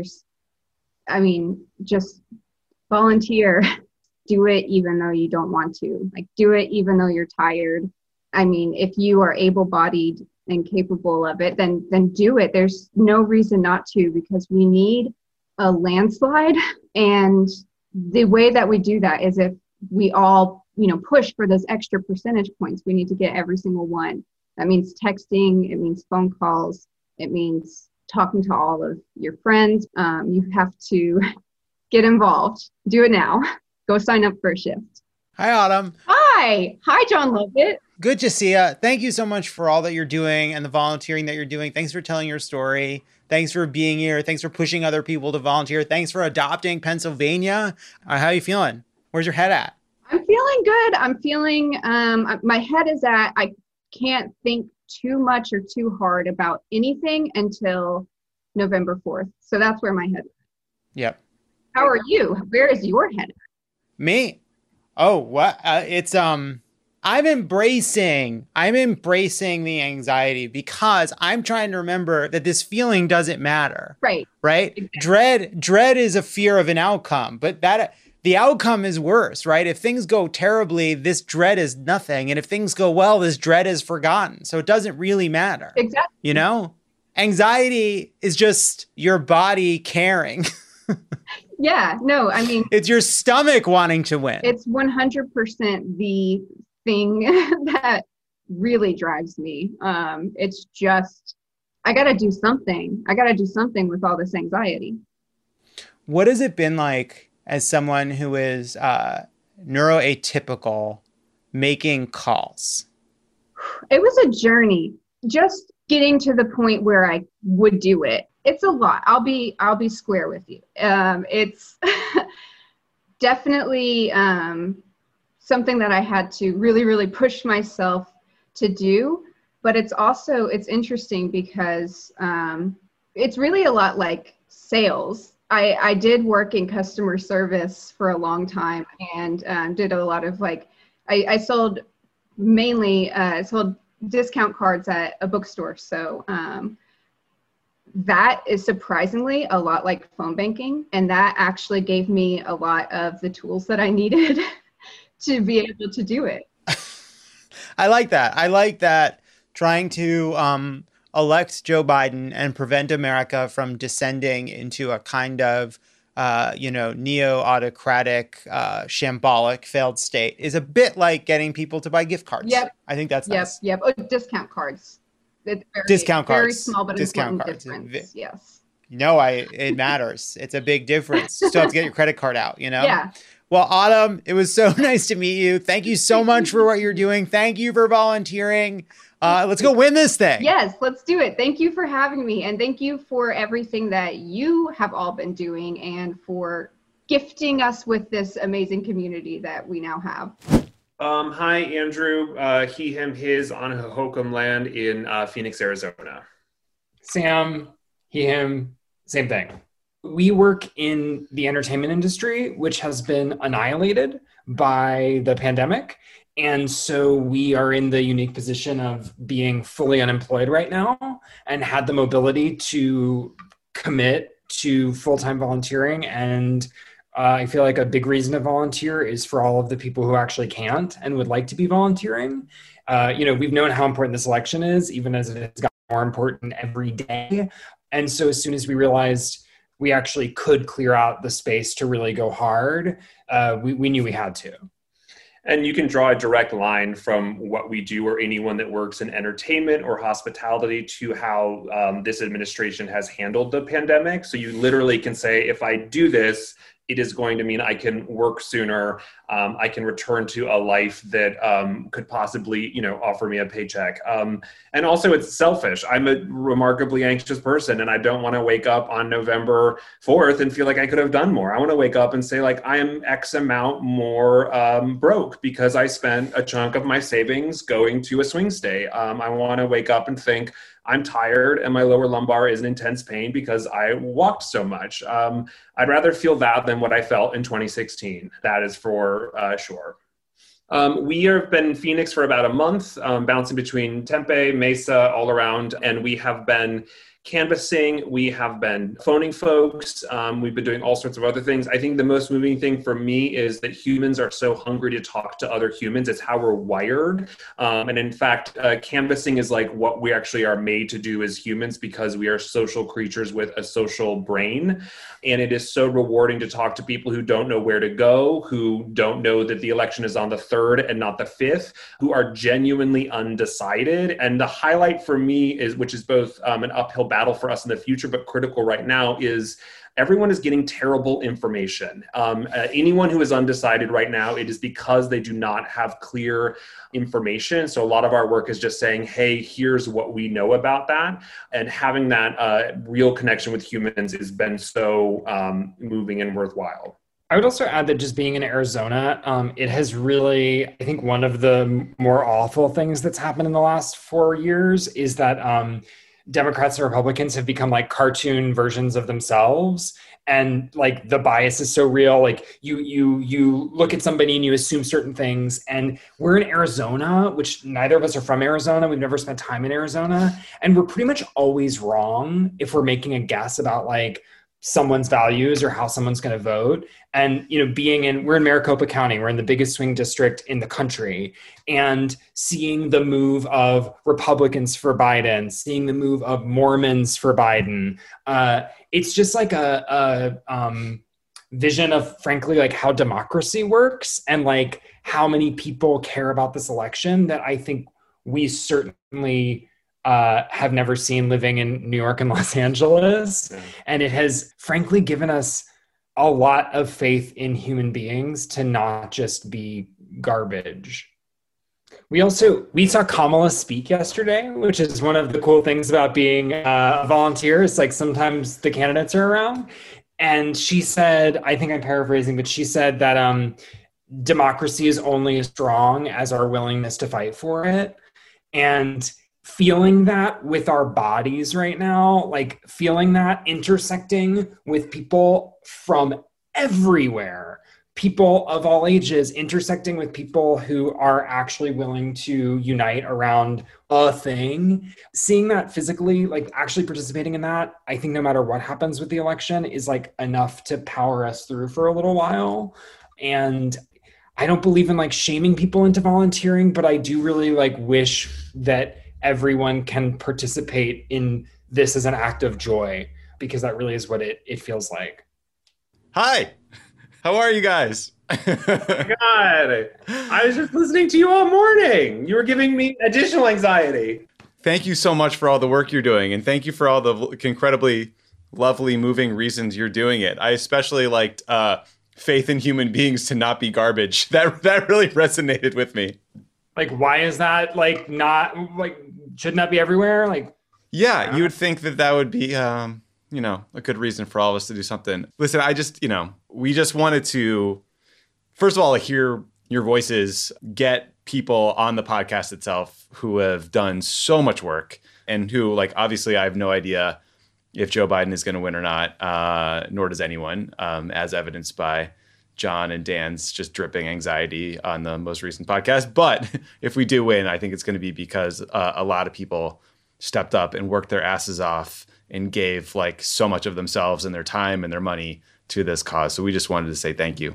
Just volunteer, do it even though you don't want to, like do it even though you're tired. I mean, if you are able-bodied and capable of it, then do it. There's no reason not to, because we need a landslide. And the way that we do that is if we all, push for those extra percentage points. We need to get every single one. That means texting, it means phone calls, it means talking to all of your friends. You have to get involved. Do it now. Go sign up for a shift. Hi, Autumn. Hi, John Lovett. Good to see you. Thank you so much for all that you're doing and the volunteering that you're doing. Thanks for telling your story. Thanks for being here. Thanks for pushing other people to volunteer. Thanks for adopting Pennsylvania. How are you feeling? Where's your head at? I'm feeling good. I'm feeling, my head is at, I can't think too much or too hard about anything until November 4th. So that's where my head is. Yep. How are you? Where is your head at? Me? Oh, what? I'm embracing the anxiety because I'm trying to remember that this feeling doesn't matter. Right. Exactly. Dread is a fear of an outcome, but the outcome is worse, right? If things go terribly, this dread is nothing. And if things go well, this dread is forgotten. So it doesn't really matter. Exactly. Anxiety is just your body caring. Yeah, no, I mean, it's your stomach wanting to win. It's 100% the thing that really drives me. It's just I got to do something. I got to do something with all this anxiety. What has it been like as someone who is neuroatypical making calls? It was a journey. Just getting to the point where I would do it. It's a lot. I'll be square with you. It's definitely something that I had to really, really push myself to do. But it's interesting because it's really a lot like sales. I did work in customer service for a long time and did a lot of I sold mainly sold discount cards at a bookstore. So that is surprisingly a lot like phone banking. And that actually gave me a lot of the tools that I needed to be able to do it. I like that. I like that trying to elect Joe Biden and prevent America from descending into a kind of, neo-autocratic, shambolic failed state is a bit like getting people to buy gift cards. Yep. I think that's nice. Yep. Oh, discount cards. It's discount cards. Very small but discount important cards. difference. Yes. It matters. It's a big difference. You still have to get your credit card out, Yeah. Well, Autumn, it was so nice to meet you. Thank you so much for what you're doing. Thank you for volunteering. Let's go win this thing. Yes, let's do it. Thank you for having me. And thank you for everything that you have all been doing and for gifting us with this amazing community that we now have. Hi, Andrew. He, him, his on Hohokam land in Phoenix, Arizona. Sam, he, him, same thing. We work in the entertainment industry, which has been annihilated by the pandemic. And so we are in the unique position of being fully unemployed right now and had the mobility to commit to full-time volunteering. And I feel like a big reason to volunteer is for all of the people who actually can't and would like to be volunteering. We've known how important this election is, even as it has gotten more important every day. And so as soon as we realized we actually could clear out the space to really go hard, we knew we had to. And you can draw a direct line from what we do or anyone that works in entertainment or hospitality to how this administration has handled the pandemic. So you literally can say, if I do this, it is going to mean I can work sooner. I can return to a life that could possibly, offer me a paycheck. And also it's selfish. I'm a remarkably anxious person and I don't want to wake up on November 4th and feel like I could have done more. I want to wake up and say I am X amount more broke because I spent a chunk of my savings going to a swing state. I want to wake up and think, I'm tired and my lower lumbar is in intense pain because I walked so much. I'd rather feel that than what I felt in 2016. That is for sure. We have been in Phoenix for about a month, bouncing between Tempe, Mesa, all around, and we have been canvassing, we have been phoning folks, we've been doing all sorts of other things. I think the most moving thing for me is that humans are so hungry to talk to other humans. It's how we're wired. And in fact, canvassing is like what we actually are made to do as humans because we are social creatures with a social brain. And it is so rewarding to talk to people who don't know where to go, who don't know that the election is on the 3rd and not the 5th, who are genuinely undecided. And the highlight for me is, which is both an uphill battle for us in the future, but critical right now, is everyone is getting terrible information. Anyone who is undecided right now, it is because they do not have clear information. So a lot of our work is just saying, hey, here's what we know about that. And having that real connection with humans has been so moving and worthwhile. I would also add that just being in Arizona, it has really, I think one of the more awful things that's happened in the last 4 years is that Democrats and Republicans have become like cartoon versions of themselves. And like the bias is so real. Like you look at somebody and you assume certain things. And we're in Arizona, which neither of us are from Arizona. We've never spent time in Arizona. And we're pretty much always wrong if we're making a guess about like someone's values or how someone's going to vote. And, we're in Maricopa County, we're in the biggest swing district in the country, and seeing the move of Republicans for Biden, seeing the move of Mormons for Biden, it's just like a vision of, frankly, like how democracy works and like how many people care about this election that I think we certainly have never seen living in New York and Los Angeles. Yeah. And it has frankly given us a lot of faith in human beings to not just be garbage. We saw Kamala speak yesterday, which is one of the cool things about being a volunteer. It's like sometimes the candidates are around. And she said, I think I'm paraphrasing, but she said that democracy is only as strong as our willingness to fight for it. And feeling that with our bodies right now, like feeling that intersecting with people from everywhere, people of all ages, intersecting with people who are actually willing to unite around a thing, seeing that physically, like actually participating in that, I think no matter what happens with the election is like enough to power us through for a little while. And I don't believe in like shaming people into volunteering, but I do really like wish that everyone can participate in this as an act of joy, because that really is what it feels like. Hi, how are you guys? God, I was just listening to you all morning. You were giving me additional anxiety. Thank you so much for all the work you're doing, and thank you for all the incredibly lovely, moving reasons you're doing it. I especially liked faith in human beings to not be garbage. That really resonated with me. Like, why is that like not like shouldn't that be everywhere? Like, yeah, you would think that would be a good reason for all of us to do something. Listen, we just wanted to, first of all, hear your voices, get people on the podcast itself who have done so much work and who, like, obviously I have no idea if Joe Biden is going to win or not, nor does anyone, as evidenced by John and Dan's just dripping anxiety on the most recent podcast. But if we do win, I think it's going to be because a lot of people stepped up and worked their asses off and gave like so much of themselves and their time and their money to this cause. So we just wanted to say thank you.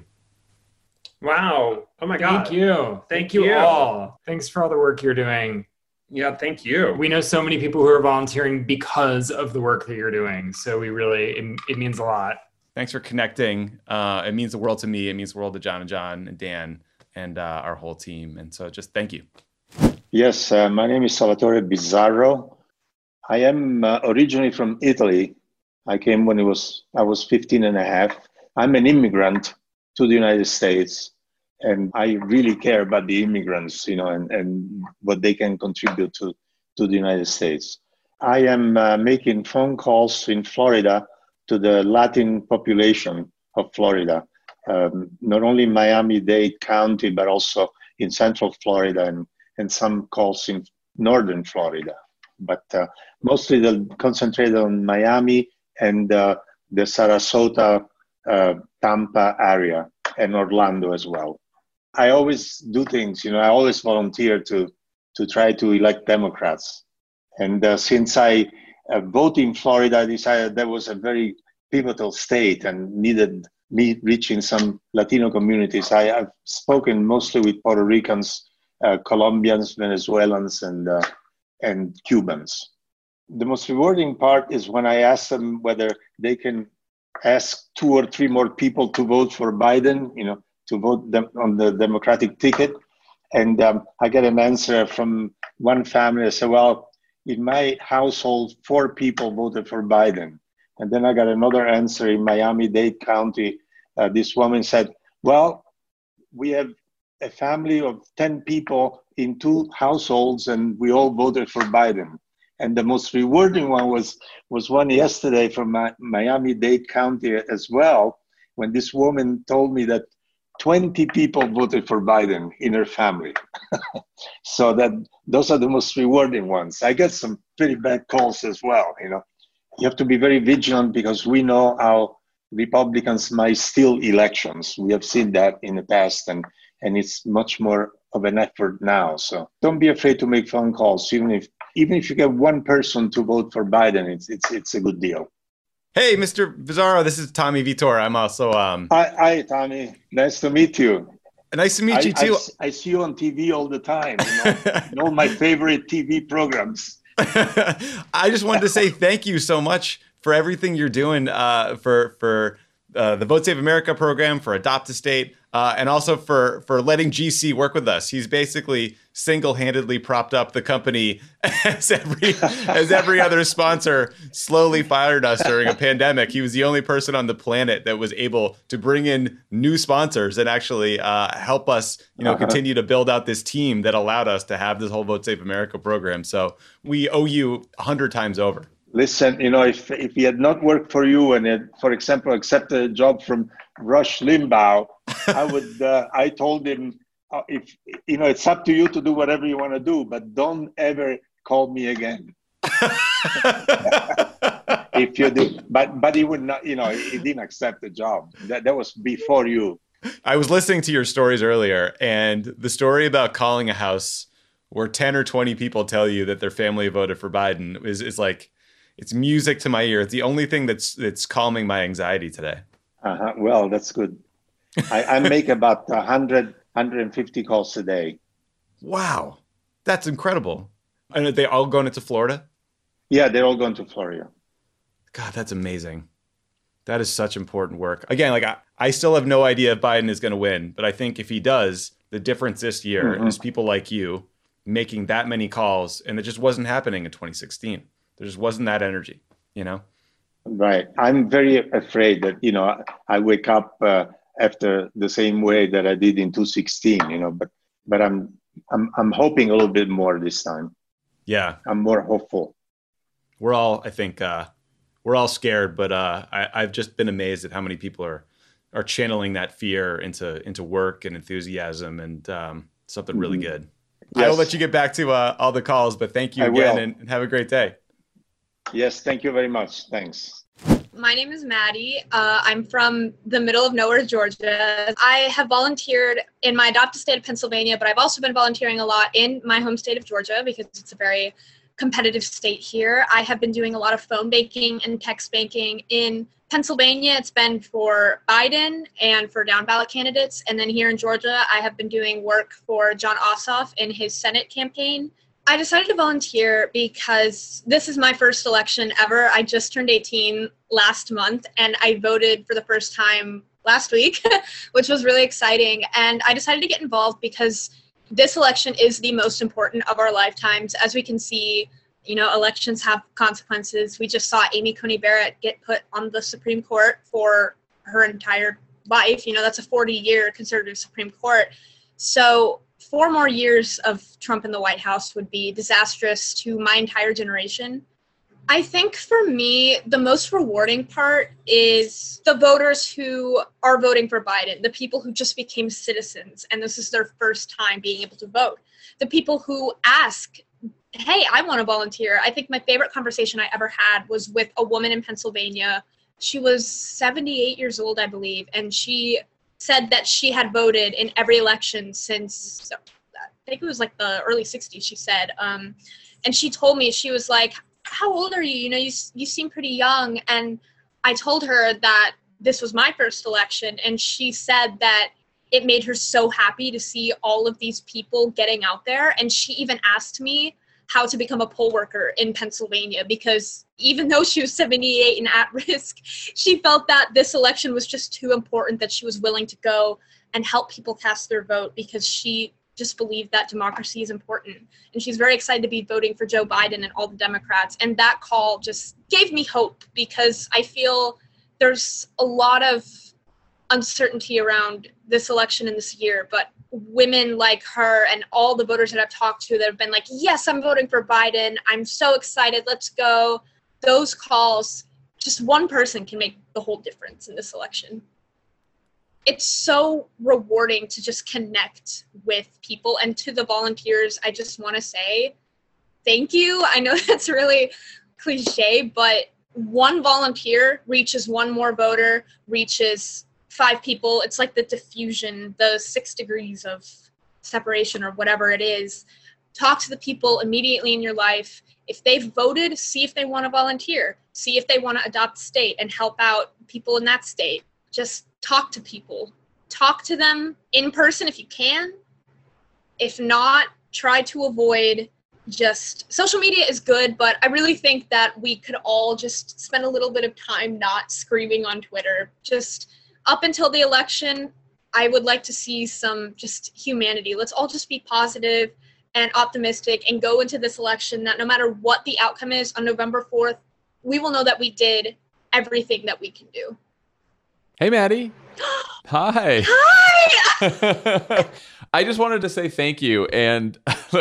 Wow. Oh my God. Thank you. Thank you all. Thanks for all the work you're doing. Yeah, thank you. We know so many people who are volunteering because of the work that you're doing. So we really, it means a lot. Thanks for connecting. It means the world to me. It means the world to John and Dan and our whole team. And so just thank you. Yes, my name is Salvatore Bizzarro. I am originally from Italy. I came when I was 15 and a half. I'm an immigrant to the United States. And I really care about the immigrants, and what they can contribute to the United States. I am making phone calls in Florida to the Latin population of Florida, not only Miami-Dade County, but also in Central Florida and some calls in Northern Florida. But mostly they'll concentrate on Miami and the Sarasota, Tampa area, and Orlando as well. I always do things, I always volunteer to try to elect Democrats. And since I vote in Florida, I decided that was a very pivotal state and needed me reaching some Latino communities. I've spoken mostly with Puerto Ricans, Colombians, Venezuelans, and Cubans. The most rewarding part is when I ask them whether they can ask 2 or 3 more people to vote for Biden, to vote them on the Democratic ticket. And I get an answer from one family. I said, well, in my household, 4 people voted for Biden. And then I got another answer in Miami-Dade County. This woman said, well, we have a family of 10 people in 2 households, and we all voted for Biden. And the most rewarding one was one yesterday from Miami-Dade County as well, when this woman told me that 20 people voted for Biden in her family. So those are the most rewarding ones. I get some pretty bad calls as well. You have to be very vigilant because we know how Republicans might steal elections. We have seen that in the past, and it's much more of an effort now. So don't be afraid to make phone calls. Even if you get one person to vote for Biden, it's a good deal. Hey, Mr. Bizzarro, this is Tommy Vitor. I'm also... Hi, Tommy. Nice to meet you. Nice to meet you, too. I see you on TV all the time. In all my favorite TV programs. I just wanted to say thank you so much for everything you're doing for the Vote Save America program, for Adopt a State, and also for letting GC work with us. He's basically single-handedly propped up the company as every other sponsor slowly fired us during a pandemic. He was the only person on the planet that was able to bring in new sponsors and actually help us, continue to build out this team that allowed us to have this whole Vote Save America program. So we owe you 100 times over. Listen, if he had not worked for you and had, for example, accepted a job from Rush Limbaugh, I told him, if it's up to you to do whatever you want to do, but don't ever call me again. If you do, but he would not, he didn't accept the job. That was before you. I was listening to your stories earlier, and the story about calling a house where 10 or 20 people tell you that their family voted for Biden is like, it's music to my ear. It's the only thing that's calming my anxiety today. Well, that's good. I make about 100, 150 calls a day. Wow. That's incredible. And are they all going into Florida? Yeah, they're all going to Florida. God, that's amazing. That is such important work. Again, like I still have no idea if Biden is going to win, but I think if he does, the difference this year is people like you making that many calls, and it just wasn't happening in 2016. There just wasn't that energy, Right. I'm very afraid that, I wake up after the same way that I did in 2016, but I'm hoping a little bit more this time. Yeah. I'm more hopeful. We're all, I think, we're all scared, but I've just been amazed at how many people are channeling that fear into work and enthusiasm and something really good. Yes. I will let you get back to all the calls, but thank you again and have a great day. Yes, thank you very much. Thanks. My name is Maddie. I'm from the middle of nowhere, Georgia. I have volunteered in my adopted state of Pennsylvania, but I've also been volunteering a lot in my home state of Georgia because it's a very competitive state here. I have been doing a lot of phone banking and text banking in Pennsylvania. It's been for Biden and for down ballot candidates. And then here in Georgia, I have been doing work for Jon Ossoff in his Senate campaign. I decided to volunteer because this is my first election ever. I just turned 18 last month and I voted for the first time last week, which was really exciting. And I decided to get involved because this election is the most important of our lifetimes. As we can see, elections have consequences. We just saw Amy Coney Barrett get put on the Supreme Court for her entire life. That's a 40-year conservative Supreme Court. So 4 more years of Trump in the White House would be disastrous to my entire generation. I think for me, the most rewarding part is the voters who are voting for Biden, the people who just became citizens, and this is their first time being able to vote. The people who ask, hey, I want to volunteer. I think my favorite conversation I ever had was with a woman in Pennsylvania. She was 78 years old, I believe, and she said that she had voted in every election since, I think it was like the early 60s, she said. And she told me, she was like, how old are you? You seem pretty young. And I told her that this was my first election. And she said that it made her so happy to see all of these people getting out there. And she even asked me how to become a poll worker in Pennsylvania, because even though she was 78 and at risk, she felt that this election was just too important that she was willing to go and help people cast their vote because she just believed that democracy is important. And she's very excited to be voting for Joe Biden and all the Democrats. And that call just gave me hope because I feel there's a lot of uncertainty around this election and this year, but women like her and all the voters that I've talked to that have been like, yes, I'm voting for Biden. I'm so excited. Let's go. Those calls, just one person can make the whole difference in this election. It's so rewarding to just connect with people. And to the volunteers, I just want to say thank you. I know that's really cliche, but one volunteer reaches one more voter, reaches 5 people. It's like the diffusion, the 6 degrees of separation or whatever it is. Talk to the people immediately in your life. If they've voted, see if they want to volunteer. See if they want to adopt a state and help out people in that state. Just talk to people. Talk to them in person if you can. If not, try to avoid just social media is good, but I really think that we could all just spend a little bit of time not screaming on Twitter. Just up until the election, I would like to see some just humanity. Let's all just be positive and optimistic and go into this election that no matter what the outcome is on November 4th, we will know that we did everything that we can do. Hey, Maddie. Hi. Hi! I just wanted to say thank you. And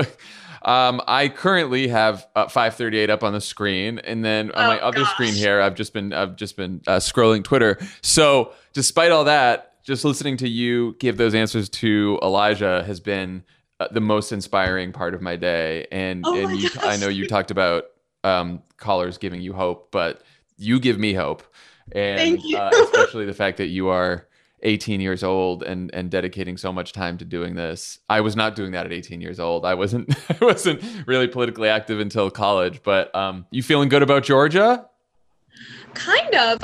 I currently have 538 up on the screen, and then on my other screen here, I've just been scrolling Twitter. So despite all that, just listening to you give those answers to Elijah has been the most inspiring part of my day. And I know you talked about callers giving you hope, but you give me hope. And thank you. Especially the fact that you are 18 years old and dedicating so much time to doing this. I was not doing that at 18 years old. I wasn't really politically active until college, but you feeling good about Georgia? Kind of.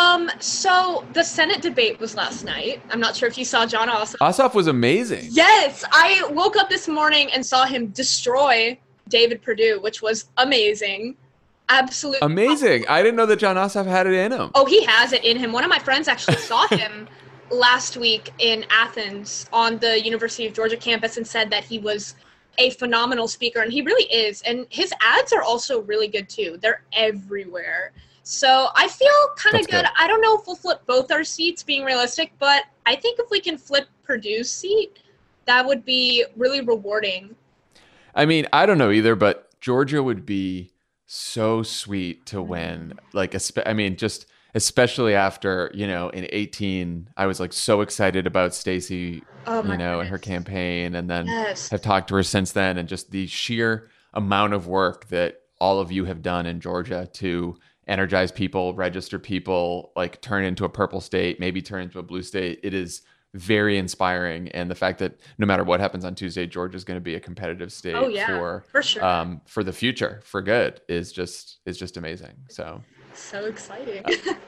So the Senate debate was last night. I'm not sure if you saw Jon Ossoff. Ossoff was amazing. Yes, I woke up this morning and saw him destroy David Perdue, which was amazing. Absolutely amazing. I didn't know that Jon Ossoff had it in him. Oh, he has it in him. One of my friends actually saw him last week in Athens on the University of Georgia campus and said that he was a phenomenal speaker, and he really is. And his ads are also really good too. They're everywhere. So I feel kind of good. I don't know if we'll flip both our seats, being realistic, but I think if we can flip Perdue's seat, that would be really rewarding. I mean, I don't know either, but Georgia would be so sweet to win. Like, I mean, just especially after, in 18, I was like so excited about Stacey, and her campaign, and then have talked to her since then, and just the sheer amount of work that all of you have done in Georgia to energize people, register people, like turn into a purple state, maybe turn into a blue state. It is very inspiring. And the fact that no matter what happens on Tuesday, Georgia is going to be a competitive state for sure. For the future, for good, is just amazing. So exciting.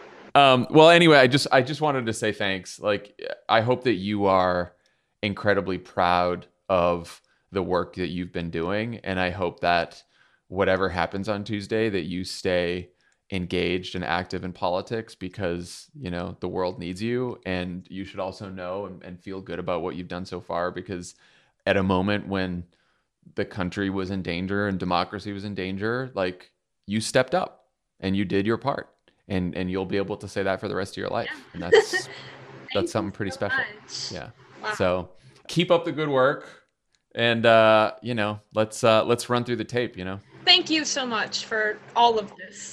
Well, anyway, I just wanted to say thanks. Like, I hope that you are incredibly proud of the work that you've been doing. And I hope that whatever happens on Tuesday, that you stay engaged and active in politics, because the world needs you, and you should also know and feel good about what you've done so far, because at a moment when the country was in danger and democracy was in danger, like, you stepped up and you did your part, and you'll be able to say that for the rest of your life. And that's something pretty special. Yeah. Wow. So keep up the good work, and let's run through the tape. Thank you so much for all of this.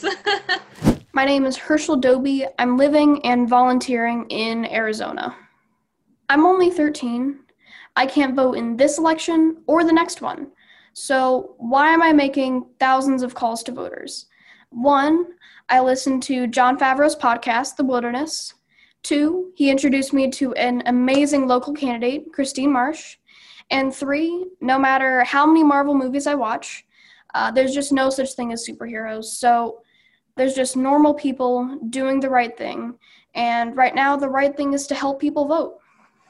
My name is Herschel Doby. I'm living and volunteering in Arizona. I'm only 13. I can't vote in this election or the next one. So why am I making thousands of calls to voters? 1, I listened to Jon Favreau's podcast, The Wilderness. 2, he introduced me to an amazing local candidate, Christine Marsh. And 3, no matter how many Marvel movies I watch, there's just no such thing as superheroes. So there's just normal people doing the right thing. And right now, the right thing is to help people vote.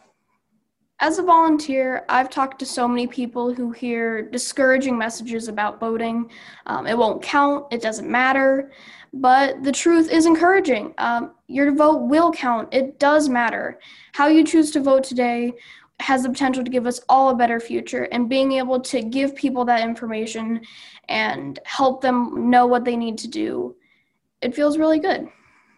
As a volunteer, I've talked to so many people who hear discouraging messages about voting. It won't count, it doesn't matter. But the truth is encouraging. Your vote will count. It does matter. How you choose to vote today has the potential to give us all a better future, and being able to give people that information and help them know what they need to do, it feels really good.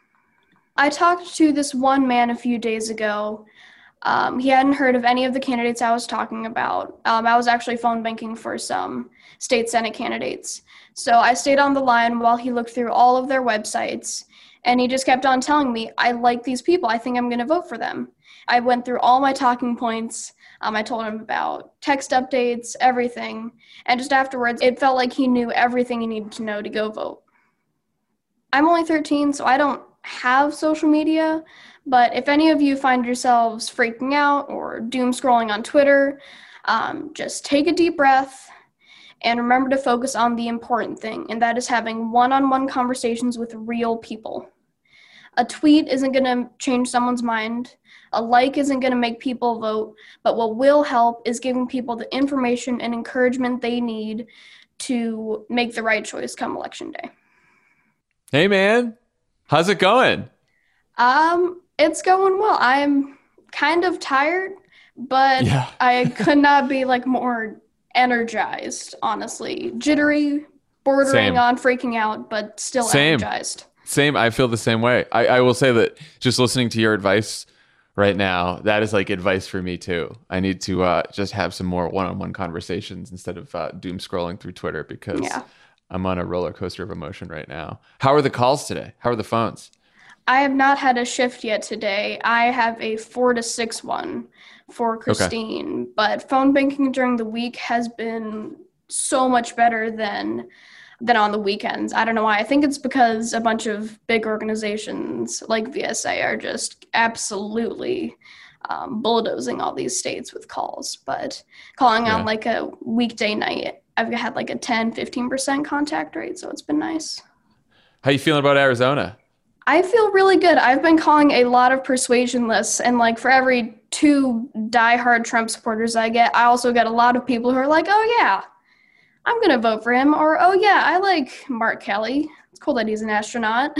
I talked to this one man a few days ago. He hadn't heard of any of the candidates I was talking about. I was actually phone banking for some state Senate candidates. So I stayed on the line while he looked through all of their websites, and he just kept on telling me, I like these people. I think I'm going to vote for them. I went through all my talking points. I told him about text updates, everything. And just afterwards, it felt like he knew everything he needed to know to go vote. I'm only 13, so I don't have social media. But if any of you find yourselves freaking out or doom scrolling on Twitter, just take a deep breath and remember to focus on the important thing, and that is having one-on-one conversations with real people. A tweet isn't going to change someone's mind. A like isn't going to make people vote, but what will help is giving people the information and encouragement they need to make the right choice come election day. Hey, man. How's it going? It's going well. I'm kind of tired, but I could not be like more energized, honestly. Jittery, bordering on freaking out, but still energized. Same. I feel the same way. I will say that just listening to your advice right now, that is like advice for me too. I need to just have some more one-on-one conversations instead of doom scrolling through Twitter, because I'm on a roller coaster of emotion right now. How are the calls today? How are the phones? I have not had a shift yet today. I have a 4 to 6 one for Christine, but phone banking during the week has been so much better than on the weekends. I don't know why. I think it's because a bunch of big organizations like VSA are just absolutely bulldozing all these states with calls. But calling on like a weekday night, I've had like a 10-15% contact rate, so it's been nice. How you feeling about Arizona? I feel really good. I've been calling a lot of persuasion lists, and like for every 2 diehard Trump supporters I get, I also get a lot of people who are like, oh yeah, I'm going to vote for him. Or, oh yeah, I like Mark Kelly. It's cool that he's an astronaut.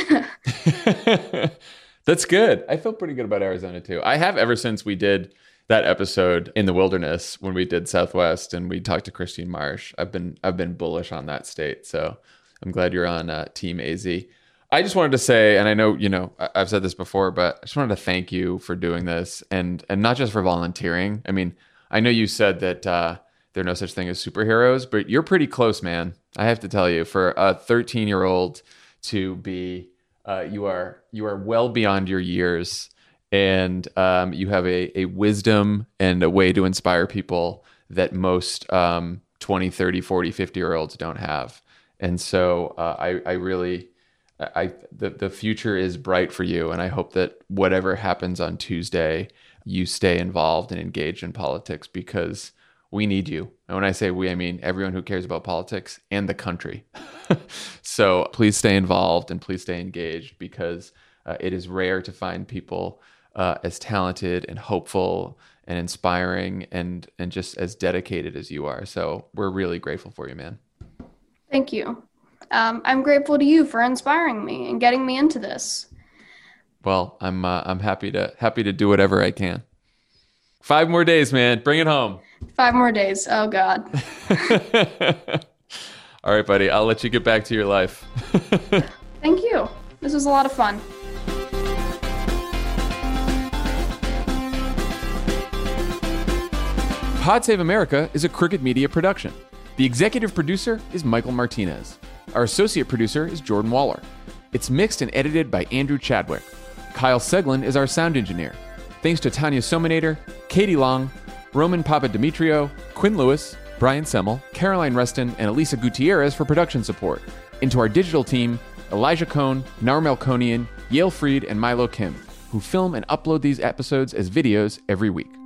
That's good. I feel pretty good about Arizona too. I have ever since we did that episode in the wilderness when we did Southwest and we talked to Christine Marsh. I've been bullish on that state. So I'm glad you're on Team AZ. I just wanted to say, and I know, I've said this before, but I just wanted to thank you for doing this and not just for volunteering. I mean, I know you said that there are no such thing as superheroes, but you're pretty close, man. I have to tell you, for a 13-year-old to be, you are well beyond your years, and you have a wisdom and a way to inspire people that most 20, 30, 40, 50-year-olds don't have. And so the future is bright for you, and I hope that whatever happens on Tuesday, you stay involved and engaged in politics, because we need you. And when I say we, I mean everyone who cares about politics and the country. So please stay involved and please stay engaged, because it is rare to find people as talented and hopeful and inspiring and just as dedicated as you are. So we're really grateful for you, man. Thank you. I'm grateful to you for inspiring me and getting me into this. Well, I'm happy to do whatever I can. 5 more days, man. Bring it home. 5 more days. Oh, God. All right, buddy. I'll let you get back to your life. Thank you. This was a lot of fun. Pod Save America is a Crooked Media production. The executive producer is Michael Martinez. Our associate producer is Jordan Waller. It's mixed and edited by Andrew Chadwick. Kyle Seglin is our sound engineer. Thanks to Tanya Sominator, Katie Long, Roman Papadimitriou, Quinn Lewis, Brian Semmel, Caroline Reston, and Elisa Gutierrez for production support. And to our digital team, Elijah Cohn, Nar Melkonian, Yale Freed, and Milo Kim, who film and upload these episodes as videos every week.